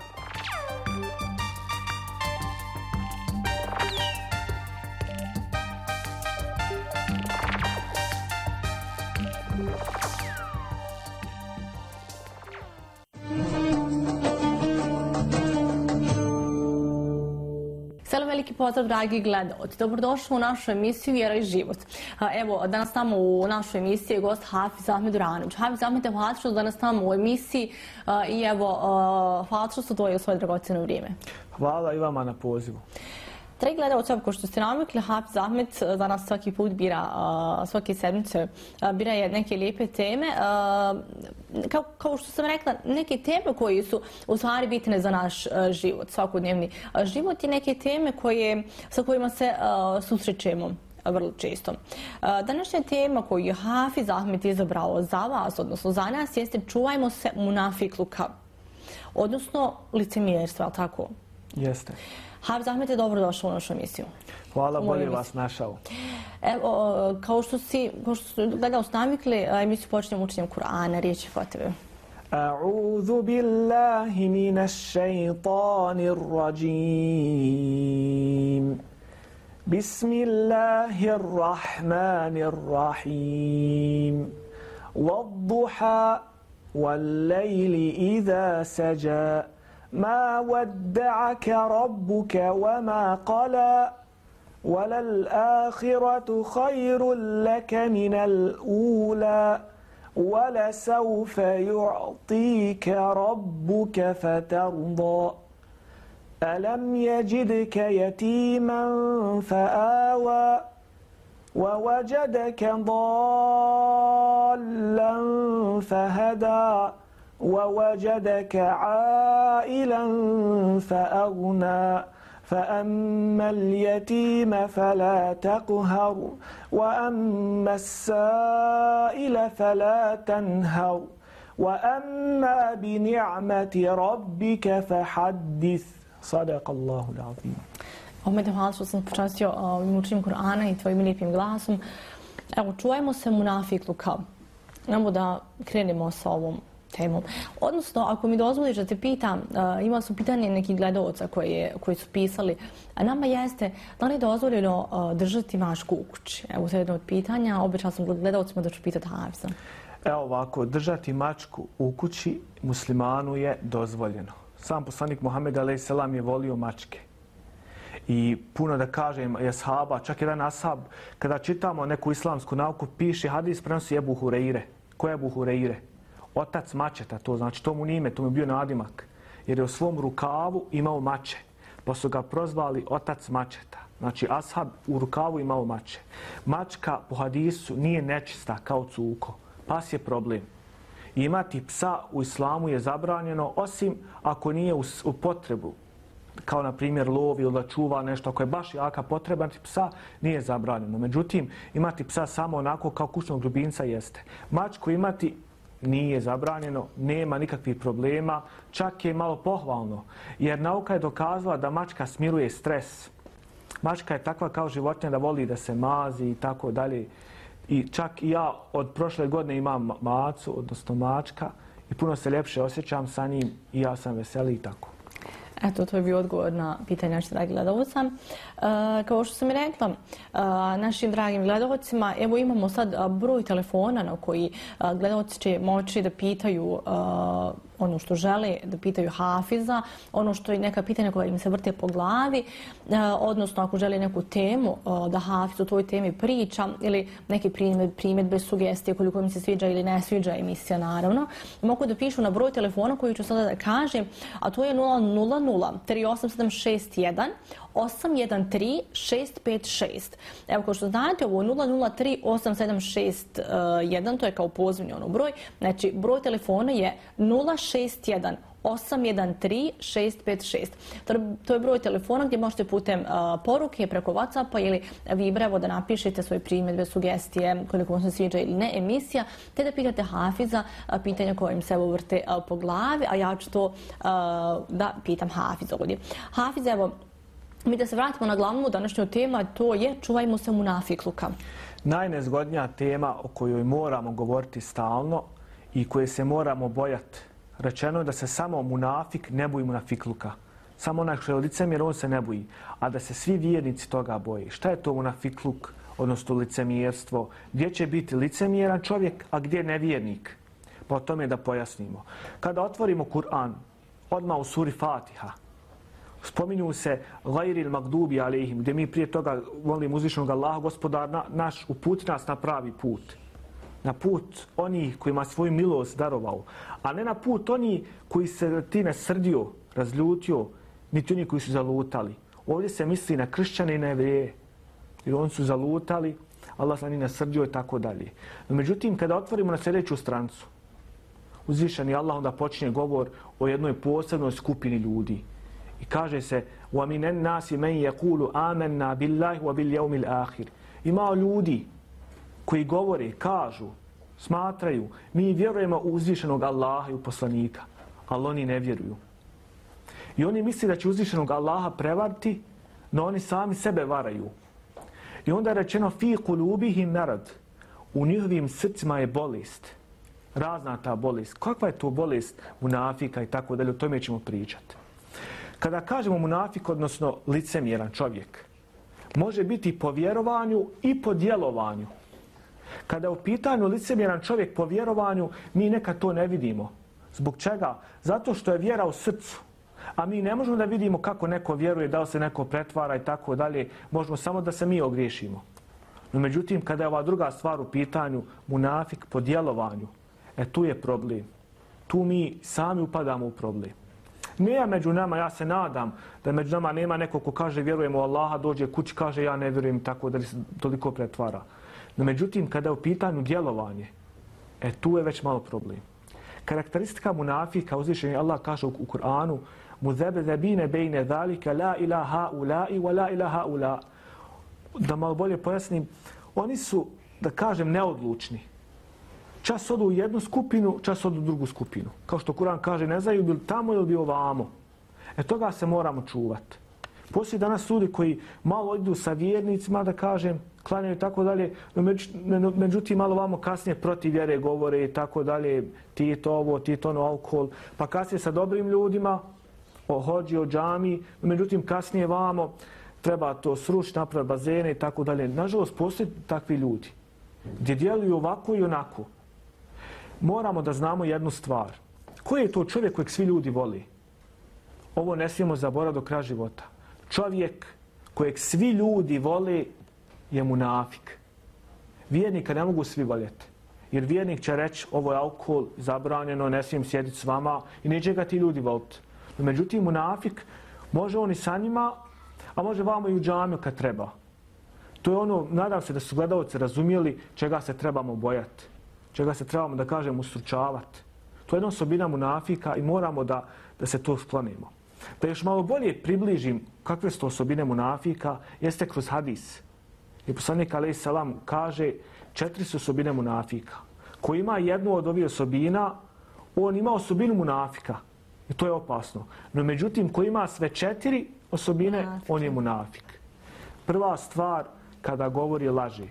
[SPEAKER 15] Veliki pozdrav, dragi gledalci. Dobrodošli u našu emisiju Vjera i život. Evo, danas tamo u našoj emisiji je gost Hafiz Ahmed Uranović. Hafiz Ahmed, hvala što danas tamo u emisiji i evo, hvala što ste odvojili svoje dragocjeno vrijeme.
[SPEAKER 16] Hvala i vama na pozivu.
[SPEAKER 15] Dragi gledalci, kao što ste navikli, Hafiz Ahmed danas svaki put bira, svake sedmice bira neke lijepe teme. Kao što sam rekla, neke teme koje su u stvari bitne za naš život, svakodnevni život i neke teme sa kojima se susrećemo vrlo često. Današnja tema koju je Hafiz Ahmed izabrao za vas, odnosno za nas, jeste čuvajmo se munafikluka, odnosno licemjerstva, ali tako?
[SPEAKER 16] Jeste.
[SPEAKER 15] Hafiz Ahmed je dobro došao u našu emisiju.
[SPEAKER 16] Hvala, bolje vas našao.
[SPEAKER 15] Evo, kao što su gledalci navikli, emisiju počnemo učenjem Kur'ana, riječ je po tebe.
[SPEAKER 16] A'udhu billahi minash shaytanir rajim. Bismillahirrahmanirrahim. Wadduha wal-layli idha saja. ما ودعك ربك وما قلى وللآخرة خير لك من الأولى ولسوف يعطيك ربك فترضى ألم يجدك يتيما فآوى ووجدك ضالا فهدى ووجدك عائلا فأغنى فأما اليتيم فلا تقهر وأما السائل فلا تنهر وأما بنعمة ربك فحدث صدق الله العظيم.
[SPEAKER 15] Ahmed, hvala što sam počastio ovim učenjem Kur'ana i tvojim lijepim glasom. Evo, čuvajmo se munafikluka. Nemo da krenemo sa ovom temom. Odnosno, ako mi dozvoliš da te pitam, imali su pitanje nekih gledalca koji su pisali, a nama jeste, da li je dozvoljeno držati mačku u kući? Evo, to je jedno od pitanja, obično sam gledalcima da ću pitati Hafiza.
[SPEAKER 16] Evo ovako, držati mačku u kući muslimanu je dozvoljeno. Sam poslanik Muhammed a.s. je volio mačke. I puno da kažem, je ashaba, čak jedan ashab, kada čitamo neku islamsku nauku, piše hadis prenosi Ebu Hureyre. Ko je Ebu Hureyre? Otac mačeta, to znači to mu nije ime, to mu je bio nadimak. Jer je u svom rukavu imao mače, pa su ga prozvali otac mačeta. Znači ashab u rukavu imao mače. Mačka po hadisu nije nečista kao cuko, pas je problem. I imati psa u islamu je zabranjeno, osim ako nije u potrebu. Kao na primjer lov ili da čuva nešto, ako je baš jaka potreba psa, nije zabranjeno. Međutim, imati psa samo onako kao kućnog ljubimca jeste. Mačku imati nije zabranjeno, nema nikakvih problema, čak je malo pohvalno. Jer nauka je dokazala da mačka smiruje stres. Mačka je takva kao životinja da voli da se mazi i tako dalje. I čak i ja od prošle godine imam macu, odnosno mačka, i puno se ljepše osjećam sa njim i ja sam veseli i tako.
[SPEAKER 15] Eto, to je bio odgovor na pitanje naših dragih gledalca. Kao što sam i rekla, našim dragim gledalcima, evo imamo sad broj telefona na koji gledalci će moći da pitaju ono što žele, da pitaju Hafiza, ono što je neka pitanja koja im se vrte po glavi, odnosno ako žele neku temu da Hafiz o toj temi priča ili neke primjedbe, sugestije koliko im se sviđa ili ne sviđa emisija, naravno, mogu da pišu na broj telefona koji ću sada da kažem, a to je 000-38761 813-656. Evo, kao što znate, ovo je 003-8761, to je kao pozivni broj. Znači, broj telefona je 061 813-656. To je broj telefona gdje možete putem poruke preko WhatsAppa ili Vibra da napišete svoje primjedbe, sugestije, koliko vam se sviđa ili ne emisija, te da pitate Hafiza pitanja koje im se vrte po glavi, a ja ću to da pitam Hafiza ovdje. Hafiz, evo, Mi da se vratimo na glavnu današnju temu, to je čuvajmo se munafikluka.
[SPEAKER 16] Najnezgodnija tema o kojoj moramo govoriti stalno i koje se moramo bojati. Rečeno je da se samo munafik ne boji munafikluka. Samo onaj što je licemjer, on se ne boji. A da se svi vjernici toga boje. Šta je to munafikluk, odnosno licemjerstvo? Gdje će biti licemjeran čovjek, a gdje nevjernik? Pa o tome da pojasnimo. Kada otvorimo Kur'an, odmah u suri Fatiha, spominju se gajril magdubi alejhim, gdje mi prije toga molimo uzvišenog Allaha, gospodar naš, uputi nas na pravi put. Na put onih kojima svoju milost darovao, a ne na put onih koji se time srdio, razljutio, niti oni koji su zalutali. Ovdje se misli na kršćane i na jevreje, jer oni su zalutali, Allah se na njih nasrdio i tako dalje. No, međutim, kada otvorimo na sljedeću strancu, uzvišeni Allah onda počinje govor o jednoj posebnoj skupini ljudi. I kaže se وَمِنَ النَّاسِ مَنْ يَقُولُ آمَنَّا بِاللَّهِ وَبِالْيَوْمِ الْآخِرِ. Ima ljudi koji govore, kažu, smatraju, mi vjerujemo u uzvišenog Allaha i u poslanika, ali oni ne vjeruju. I oni misle da će uzvišenog Allaha prevariti, no oni sami sebe varaju. I onda je rečeno fi kulubihim narad. U njihovim srcima je bolest. Razna ta bolest. Kakva je to bolest munafika i tako dalje, o tome ćemo pričati. Kada kažemo munafik, odnosno licemjeran čovjek, može biti po vjerovanju i po djelovanju. Kada je u pitanju licemjeran čovjek po vjerovanju, mi nekad to ne vidimo. Zbog čega? Zato što je vjera u srcu. A mi ne možemo da vidimo kako neko vjeruje, da li se neko pretvara i tako dalje. Možemo samo da se mi ogriješimo. No međutim, kada je ova druga stvar u pitanju, munafik po djelovanju, tu je problem. Tu mi sami upadamo u problem. Nije među nama, ja se nadam da među nama nema neko ko kaže vjerujemo u Allaha, dođe kući, kaže ja ne vjerujem, tako da se toliko pretvara. No međutim, kada je u pitanju djelovanje, tu je već malo problem. Karakteristika munafika, uzvišeni Allah kaže u Kur'anu, muzebezebine bejne zalike la ilaha ulai wa la ilaha ula. Da malo bolje pojasnim, oni su, da kažem, neodlučni. Čas odu u jednu skupinu, čas odu u drugu skupinu. Kao što Kur'an kaže, ne znaju bili tamo ili bi ovamo. Toga se moramo čuvati. Poslije danas ljudi koji malo idu sa vjernicima, da kažem, klanjaju i tako dalje, međutim malo vamo kasnije protiv vjere govore i tako dalje, ti je to ovo, ti je to ono, alkohol, pa kasnije sa dobrim ljudima, o hođi, o džami, međutim kasnije vamo treba to srušiti, napraviti bazene i tako dalje. Nažalost, postoje takvi ljudi gdje djeluju ovako i onako. Moramo da znamo jednu stvar. Koji je to čovjek kojeg svi ljudi voli? Ovo ne smijemo zaboraviti do kraja života. Čovjek kojeg svi ljudi vole je munafik. Vjernika ne mogu svi voljeti. Jer vjernik će reći ovo je alkohol, zabranjeno, ne smijem sjediti s vama i neće ga ti ljudi voliti. Međutim, munafik može on i sa njima, a može vamo i u džamiju kad treba. To je ono, nadam se da su gledalci razumijeli čega se trebamo bojati. Čega se trebamo, da kažem, ustručavati. To je jedna osobina munafika i moramo da se to sklonimo. Da još malo bolje približim kakve su to osobine munafika, jeste kroz hadis. I poslanik alejhi selam kaže 4 su osobine munafika. Ko ima jednu od ovih osobina, on ima osobinu munafika. I to je opasno. No međutim, ko ima sve 4 osobine, on je munafik. Prva stvar, kada govori laži.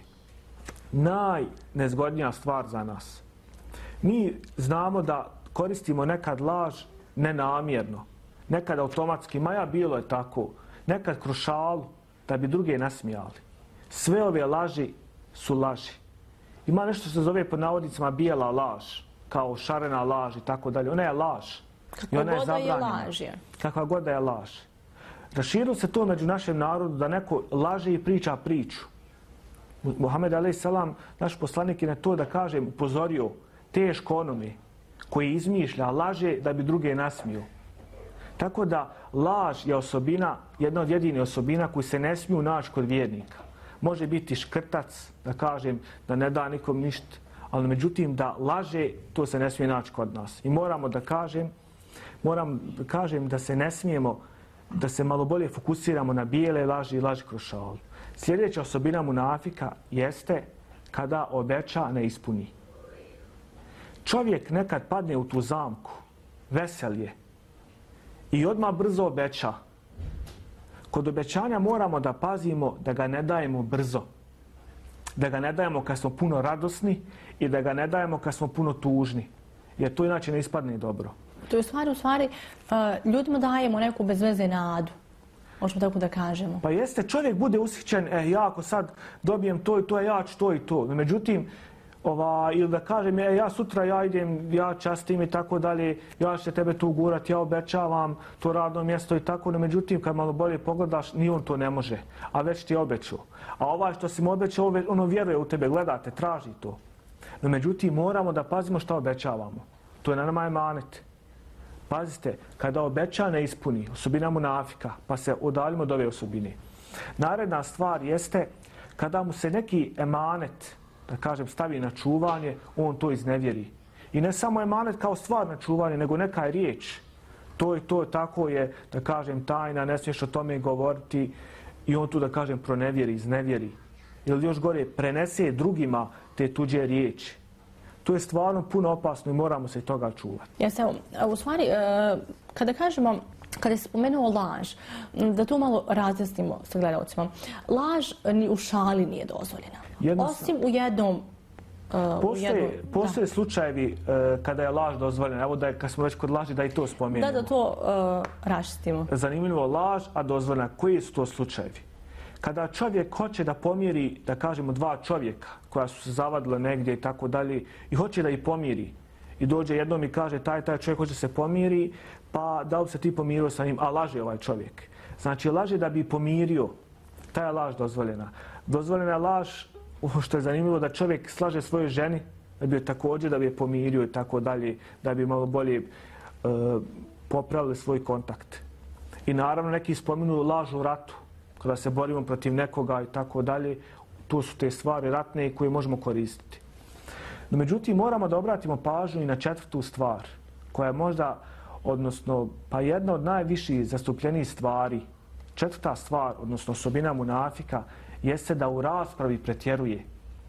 [SPEAKER 16] Najnezgodnija stvar za nas. Mi znamo da koristimo nekad laž nenamjerno. Nekad automatski, maja bilo je tako. Nekad kroz šalu, da bi druge nasmijali. Sve ove laži su laži. Ima nešto se zove pod navodnicima bijela laž, kao šarena laž i tako dalje. Ona je laž.
[SPEAKER 15] Kakva god da je laž.
[SPEAKER 16] Kakva god da je laž. Raširilo se to među našem narodu da neko laže i priča priču. Muhammed a.s. naš poslanik je na to, da kažem, upozorio teško onome koji izmišlja, laže da bi druge nasmio. Tako da laž je osobina, jedna od jedinih osobina koji se ne smiju naći kod vjernika. Može biti škrtac, da kažem, da ne da nikom ništa, ali međutim da laže, to se ne smije naći kod nas. I moram da kažem da se ne smijemo, da se malo bolje fokusiramo na bijele laži i laži kroz šalu. Sljedeća osobina munafika jeste kada obeća ne ispuni. Čovjek nekad padne u tu zamku, vesel je i odmah brzo obeća. Kod obećanja moramo da pazimo da ga ne dajemo brzo. Da ga ne dajemo kad smo puno radosni i da ga ne dajemo kad smo puno tužni. Jer to inače ne ispadne dobro.
[SPEAKER 15] To je u stvari, ljudima dajemo neku bezveze nadu. Možemo tako da kažemo.
[SPEAKER 16] Pa jeste, čovjek bude ushićen, ja ako sad dobijem to i to, ja ću to i to. Međutim, ili da kažem, ja sutra ja idem, ja častim i tako dalje, ja ću tebe tu gurati, ja obećavam to radno mjesto i tako. No, međutim, kad malo bolje pogledaš, ni on to ne može, a već ti je obećao. A ovaj što si mu obećao, ono vjeruje u tebe, gledate, traži to. No, međutim, moramo da pazimo šta obećavamo. To je na nama emanet. Pazite, kada obeća ne ispuni, osobina munafika, pa se udaljimo od ove osobine. Naredna stvar jeste kada mu se neki emanet, da kažem, stavi na čuvanje, on to iznevjeri. I ne samo emanet kao stvar na čuvanje, nego neka je riječ. To i to tako je, da kažem, tajna, ne smiješ o tome govoriti i on tu, da kažem, pronevjeri, iznevjeri. Ili još gore, prenese drugima te tuđe riječi. To je stvarno puno opasno i moramo se i toga čuvati.
[SPEAKER 15] U stvari, kada kažemo, kada se spomenuo laž, da to malo razjasnimo sa gledalcima. Laž ni u šali nije dozvoljena. Osim u jednom...
[SPEAKER 16] Postoje slučajevi kada je laž dozvoljena. Evo da je, kad smo već kod laži, da i to spomenemo.
[SPEAKER 15] Da to raščistimo.
[SPEAKER 16] Zanimljivo, laž, a dozvoljena. Koji su to slučajevi? Kada čovjek hoće da pomiri, da kažemo, dva čovjeka koja su se zavadila negdje i tako dalje i hoće da ih pomiri i dođe jednom i kaže taj čovjek hoće se pomiri, pa da li se ti pomirio sa njim, a laže ovaj čovjek. Znači laže da bi pomirio, ta je laž dozvoljena. Dozvoljena je laž, što je zanimljivo, da čovjek slaže svojoj ženi, da bi je također da bi je pomirio i tako dalje, da bi malo bolje popravili svoj kontakt. I naravno neki spominu laž u ratu, kada se borimo protiv nekoga i tako dalje, to su te stvari ratne koje možemo koristiti. No, međutim, moramo da obratimo pažnju i na četvrtu stvar, koja je možda, odnosno, pa jedna od najviših zastupljenih stvari. Četvrta stvar, odnosno osobina munafika, jeste da u raspravi pretjeruje.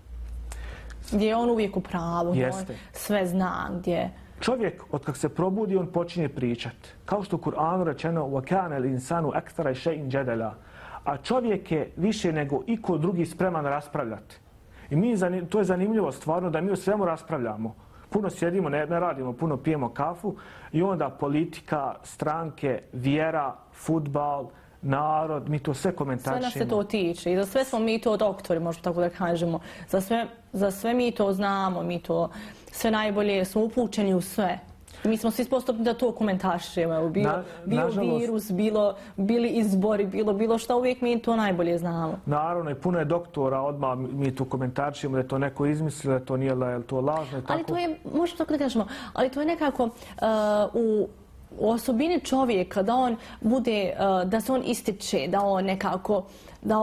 [SPEAKER 15] Gdje je on uvijek u pravu, on sve zna, gdje...
[SPEAKER 16] Čovjek, od kak se probudi, on počinje pričat. Kao što u Kur'anu rečeno, وَكَانَ الْإِنسَانُ أَكْثَرَ شَيْءٍ جَدَلًا. A čovjek je više nego iko drugi spreman raspravljati. I to je zanimljivo stvarno da mi o svemu raspravljamo. Puno sjedimo, ne radimo, puno pijemo kafu i onda politika, stranke, vjera, fudbal, narod, mi to sve komentarišemo.
[SPEAKER 15] Sve nas se to tiče i za sve smo mi to doktori, možemo tako da kažemo. Za sve mi to znamo, mi to sve najbolje smo upućeni u sve. Mi smo svi sposobni da to komentarišemo. Bio virus, bili izbori, bilo šta, uvijek mi to najbolje znamo.
[SPEAKER 16] Naravno, i puno je doktora, odmah mi tu komentarišemo da je to neko izmislio, da to nije to lažno.
[SPEAKER 15] Ali to je, možemo tako da kažemo, ali to je nekako u osobini čovjeka, da on bude, da se on ističe, da on nekako, da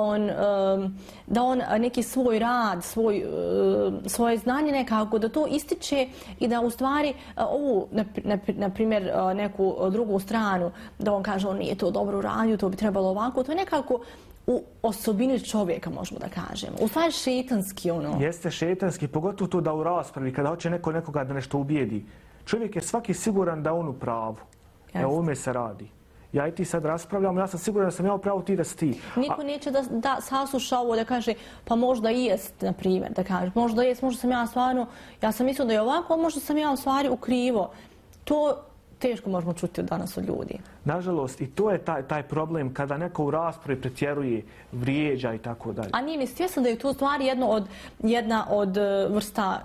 [SPEAKER 15] on neki svoj rad, svoje znanje nekako, da to ističe i da u stvari ovu, na primjer, neku drugu stranu, da on kaže on nije to dobro uradio, to bi trebalo ovako, to je nekako u osobini čovjeka, možemo da kažemo. U stvari šetanski ono.
[SPEAKER 16] Jeste šetanski, pogotovo to da u raspravi, kada hoće nekoga da nešto ubijedi. Čovjek je svaki siguran da on u pravu. Evo ovome se radi. Ja i ti sad raspravljamo, ja sam siguran da sam ja u pravu, ti da si ti.
[SPEAKER 15] Niko neće da sasluša ovo, da kaže pa možda i jest, na primjer, da kaže možda jest, možda sam ja stvarno, ja sam mislila da je ovako, možda sam ja u stvari u krivo. To teško možemo čuti danas od ljudi.
[SPEAKER 16] Nažalost, i to je taj problem kada neko u raspravi pretjeruje, vrijeđa i tako dalje.
[SPEAKER 15] A nije ni svjesno da je to stvari jedna od vrsta,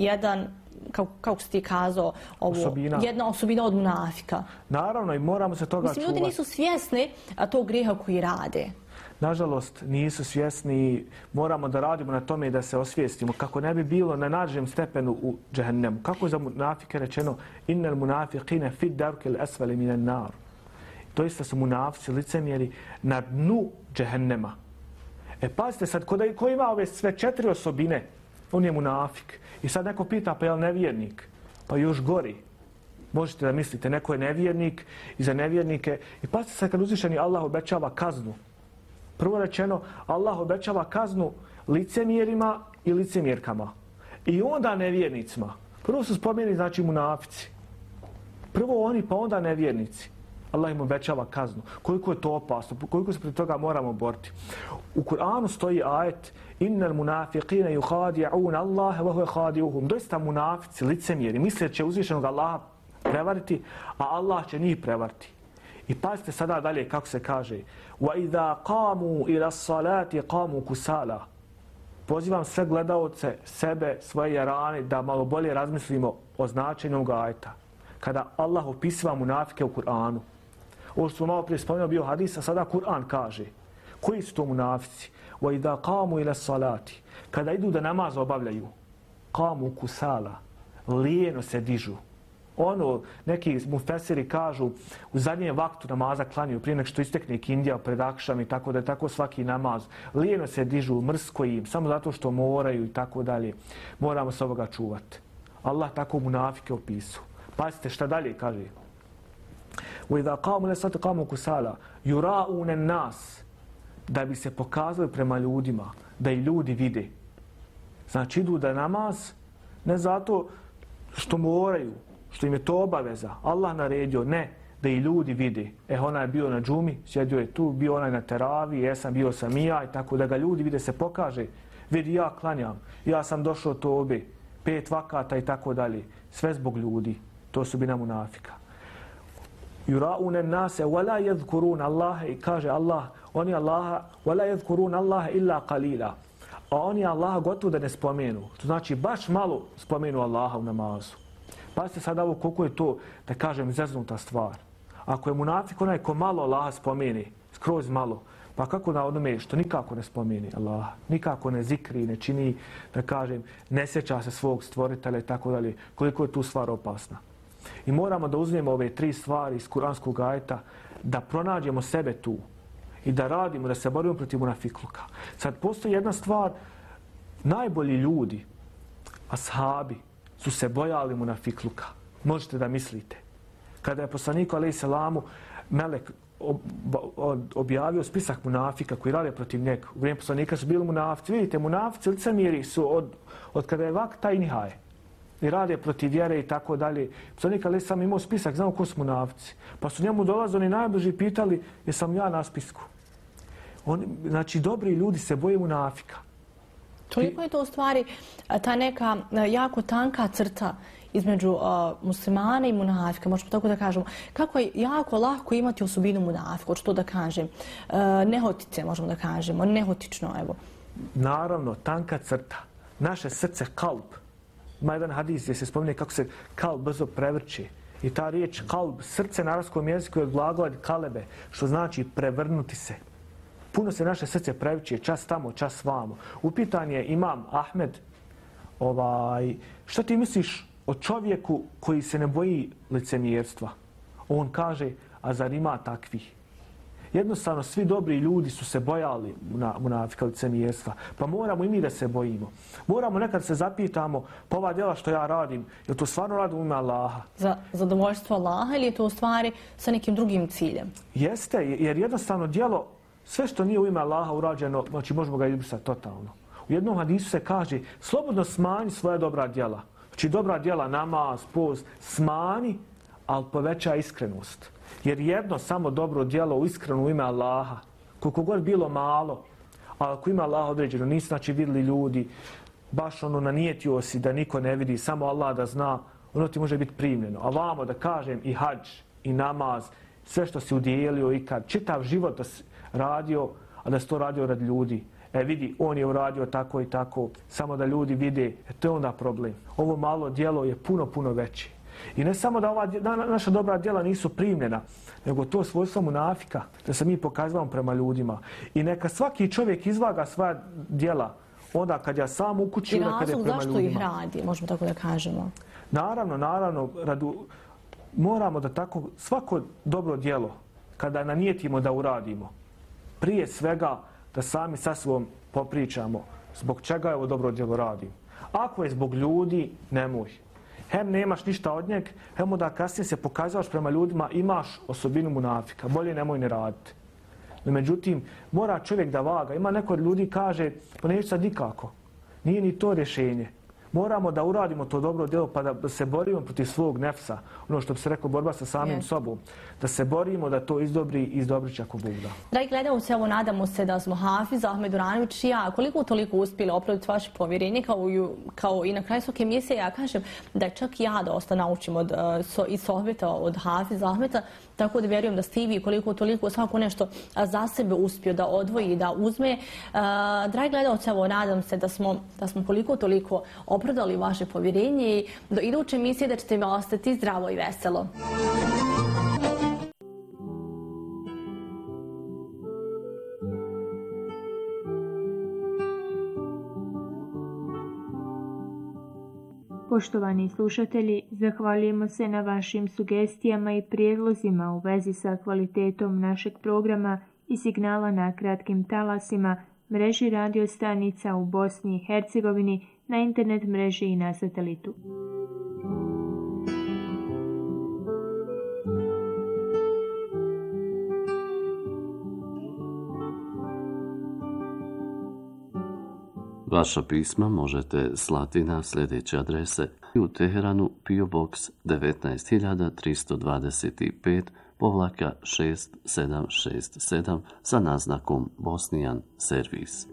[SPEAKER 15] kako si ti kazao, jedna osobina od munafika.
[SPEAKER 16] Naravno, i moramo se toga čuvati.
[SPEAKER 15] Ljudi nisu svjesni tog grijeha koji rade.
[SPEAKER 16] Nažalost, nisu svjesni. Moramo da radimo na tome i da se osvijestimo. Kako ne bi bilo na nađem stepenu u džehennemu. Kako je za munafike rečeno innal munafiqine fi darkil asfali minan nar. Doista su munafici, licemjeri, na dnu džehennema. Pazite sad, ko ima ove sve četiri osobine, on je munafik. I sad neko pita, pa je li nevjernik? Pa još gori. Možete da mislite, neko je nevjernik i za nevjernike. I pazite sad kad uzvišeni Allah obećava kaznu. Prvo rečeno, Allah obećava kaznu licemjerima i licemjerkama. I onda nevjernicima. Prvo su spomenuli, znači, munafici. Prvo oni, pa onda nevjernici. Allah im obećava kaznu. Koliko je to opasno, koliko se protiv toga moramo boriti. U Kur'anu stoji ajet innal munafiqina yukhadi'un Allah wa huwa khadi'uhum. Doista munafici, licemjeri, misle će uzvišenog Allaha prevariti, a Allah će njih prevariti. I pazite sada dalje kako se kaže وَإِذَا قَامُوا إِلَى الصَّلَاةِ قَامُوا كُسَالًا. Pozivam sve gledaoce, sebe, svoje jarane da malo bolje razmislimo o značenju ovog ajeta. Kada Allah opisiva munafike u Kur'anu. Ovo što smo malo prije spomenuli bio hadis, a sada Kur'an kaže. Koji su to munafici? وَإِذَا قَامُوا إِلَى الصَّلَاةِ. Kada idu da namaz obavljaju. قَامُوا كُسَالًا. Lijeno se dižu. Ono, neki mufesiri kažu, u zadnjem vaktu namaza klanju, prije nek što istekne kindija pred akšam i tako da je tako svaki namaz. Lijeno se dižu, mrsko im, samo zato što moraju i tako dalje. Moramo se ovoga čuvati. Allah tako munafike opisu. Pazite šta dalje kaže. وَإِذَا قَامُوا لَسَاتِ قَامُوا كُسَالًا يُرَاءُونَ النَّاسِ. Da bi se pokazali prema ljudima, da i ljudi vide. Znači idu da namaz, ne zato što moraju, što im je to obaveza. Allah naredio, ne, da i ljudi vide. Onaj je bio na džumi, sjedio je tu, bio onaj na teravi, jesam bio sam i ja, i tako da ga ljudi vide, se pokaže. Vidi, ja klanjam, ja sam došao tobe, 5 vakata i tako dalje. Sve zbog ljudi. To su bina munafika. Yura'une nase, wala yadhkurun Allaha, i kaže Allah, oni Allaha, wala yadhkurun Allaha illa qalila. A oni Allaha gotovo da ne spomenu. To znači baš malo spomenu Allaha u namazu. Pazite sad ovo koliko je to, da kažem, zeznuta stvar. Ako je munafik onaj ko malo Allaha spomeni, skroz malo, pa kako na onome što nikako ne spomeni Allaha, nikako ne zikri, ne čini, da kažem, ne sjeća se svog stvoritelja i tako dalje, koliko je tu stvar opasna. I moramo da uzmemo ove 3 stvari iz kuranskog ajeta, da pronađemo sebe tu i da radimo, da se borimo protiv munafikluka. Sad postoji jedna stvar, najbolji ljudi, ashabi, su se bojali munafikluka. Možete da mislite. Kada je poslaniku alejhi selamu melek objavio spisak munafika koji rade protiv njega. U vrijeme poslanika su bili munafici. Vidite, munafici, licemjeri su od kada je vak taj nihaje. I rade protiv vjere i tako dalje. Poslanik alejhi selam imao spisak, znamo ko su munafici. Pa su njemu dolazili najbliži i pitali jesam ja na spisku. Znači, dobri ljudi se boje munafika.
[SPEAKER 15] Toliko je to u stvari ta neka jako tanka crta između muslimana i munafika, možemo tako da kažemo. Kako je jako lako imati osobinu munafika, hoću to da kažem. Nehotice, možemo da kažemo, nehotično, evo.
[SPEAKER 16] Naravno, tanka crta. Naše srce, kalb. Ima jedan hadis gdje se spominje kako se kalb brzo prevrće. I ta riječ kalb, srce na arapskom jeziku je od glagola kalebe, što znači prevrnuti se. Puno se naše srce prevrće, čas tamo, čas vamo. Upitan je imam Ahmed, što ti misliš o čovjeku koji se ne boji licemjerstva? On kaže, a zar ima takvih? Jednostavno, svi dobri ljudi su se bojali munafika licemjerstva. Pa moramo i mi da se bojimo. Moramo nekad se zapitamo, pa ova djela što ja radim, je to stvarno radim u ime Allaha?
[SPEAKER 15] Za zadovoljstvo Allaha ili je to u stvari sa nekim drugim ciljem?
[SPEAKER 16] Jeste, jer jednostavno djelo, sve što nije u ime Allaha urađeno, znači možemo ga izbrisati totalno. U jednom hadisu se kaže, slobodno smanji svoje dobra djela. Znači dobra djela, namaz, post, smanji, ali poveća iskrenost. Jer jedno samo dobro djelo u iskreno u ime Allaha, koliko god bilo malo, ali ako ima Allah određeno, nisu znači vidjeli ljudi, baš nanijetio si da niko ne vidi, samo Allah da zna, ono ti može biti primljeno. A vamo da kažem i hadž, i namaz, sve što si udijelio ikad, čitav život da si radio, a da si to radio rad ljudi. Vidi, on je uradio tako i tako, samo da ljudi vide, to je onda problem. Ovo malo djelo je puno, puno veće. I ne samo da naša dobra djela nisu primljena, nego to svojstvo munafika, da se mi pokazujemo prema ljudima. I neka svaki čovjek izvaga svoja djela, onda kad ja sam u kući, onda kad je prema ljudima. I razlog
[SPEAKER 15] zašto ih radi, možemo tako da kažemo?
[SPEAKER 16] Naravno, moramo da tako, svako dobro djelo, kada nanijetimo da uradimo, prije svega da sami sa sobom popričamo zbog čega je ovo dobro djelo radim. Ako je zbog ljudi, nemoj. Hem nemaš ništa od njeg, hem da kasnije se pokazavaš prema ljudima, imaš osobinu munafika, bolje nemoj ne raditi. No, međutim, mora čovjek da vaga. Ima neko od ljudi kaže, pa neću sad nikako. Nije ni to rješenje. Moramo da uradimo to dobro djelo pa da se borimo protiv svog nefsa. Ono što bi se reklo, borba sa samim sobom. Da se borimo da to izdobrit će ako Bog da.
[SPEAKER 15] Dragi gledalci, evo nadamo se da smo Hafiz, Ahmed Uranović i ja koliko toliko uspjeli opraviti vaše povjerenje kao i na kraju svake emisije. Ja kažem da čak i ja dosta naučim iz sohbeta od Hafiza Ahmeta, tako da vjerujem da ste i vi koliko toliko svako nešto za sebe uspio da odvoji i da uzme. Dragi gledalci, evo nadam se da smo koliko toliko opravdali vaše povjerenje i do iduće emisije da ćete mi ostati zdravo i veselo.
[SPEAKER 17] Poštovani slušatelji, zahvaljujemo se na vašim sugestijama i prijedlozima u vezi sa kvalitetom našeg programa i signala na kratkim talasima, mreži radio stanica u Bosni i Hercegovini, na internet mreži i na satelitu.
[SPEAKER 4] Vaša pisma možete slati na sljedeće adrese: u Teheranu PO Box 19355-6767 sa naznakom Bosnijan servis.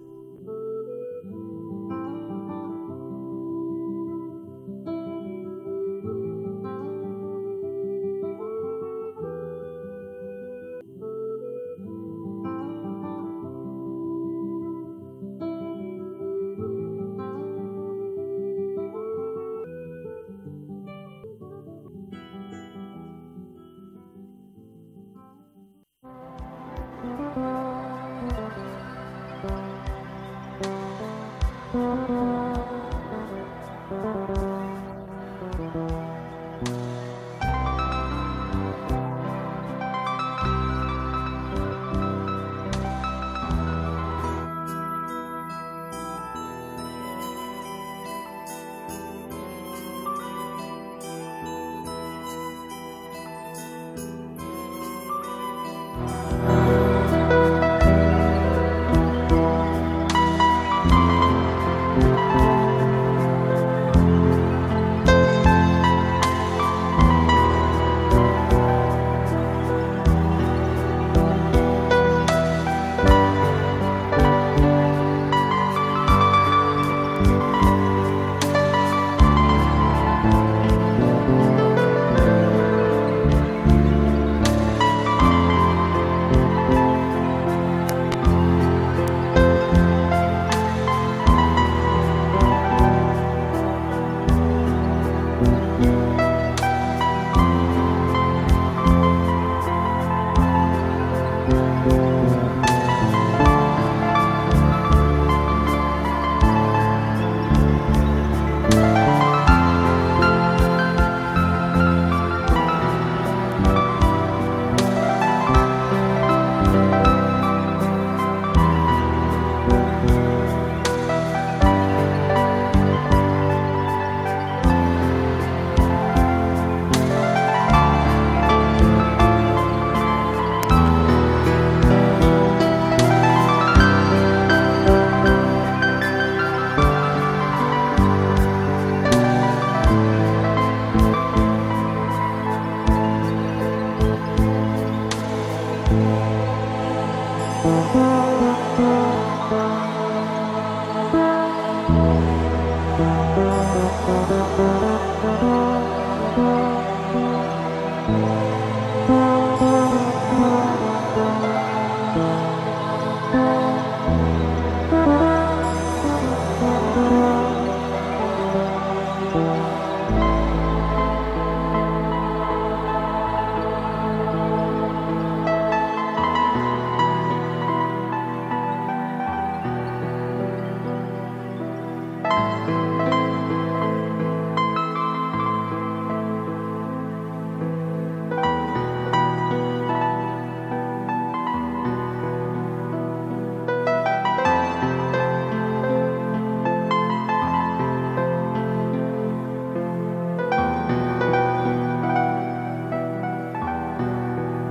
[SPEAKER 6] Thank you.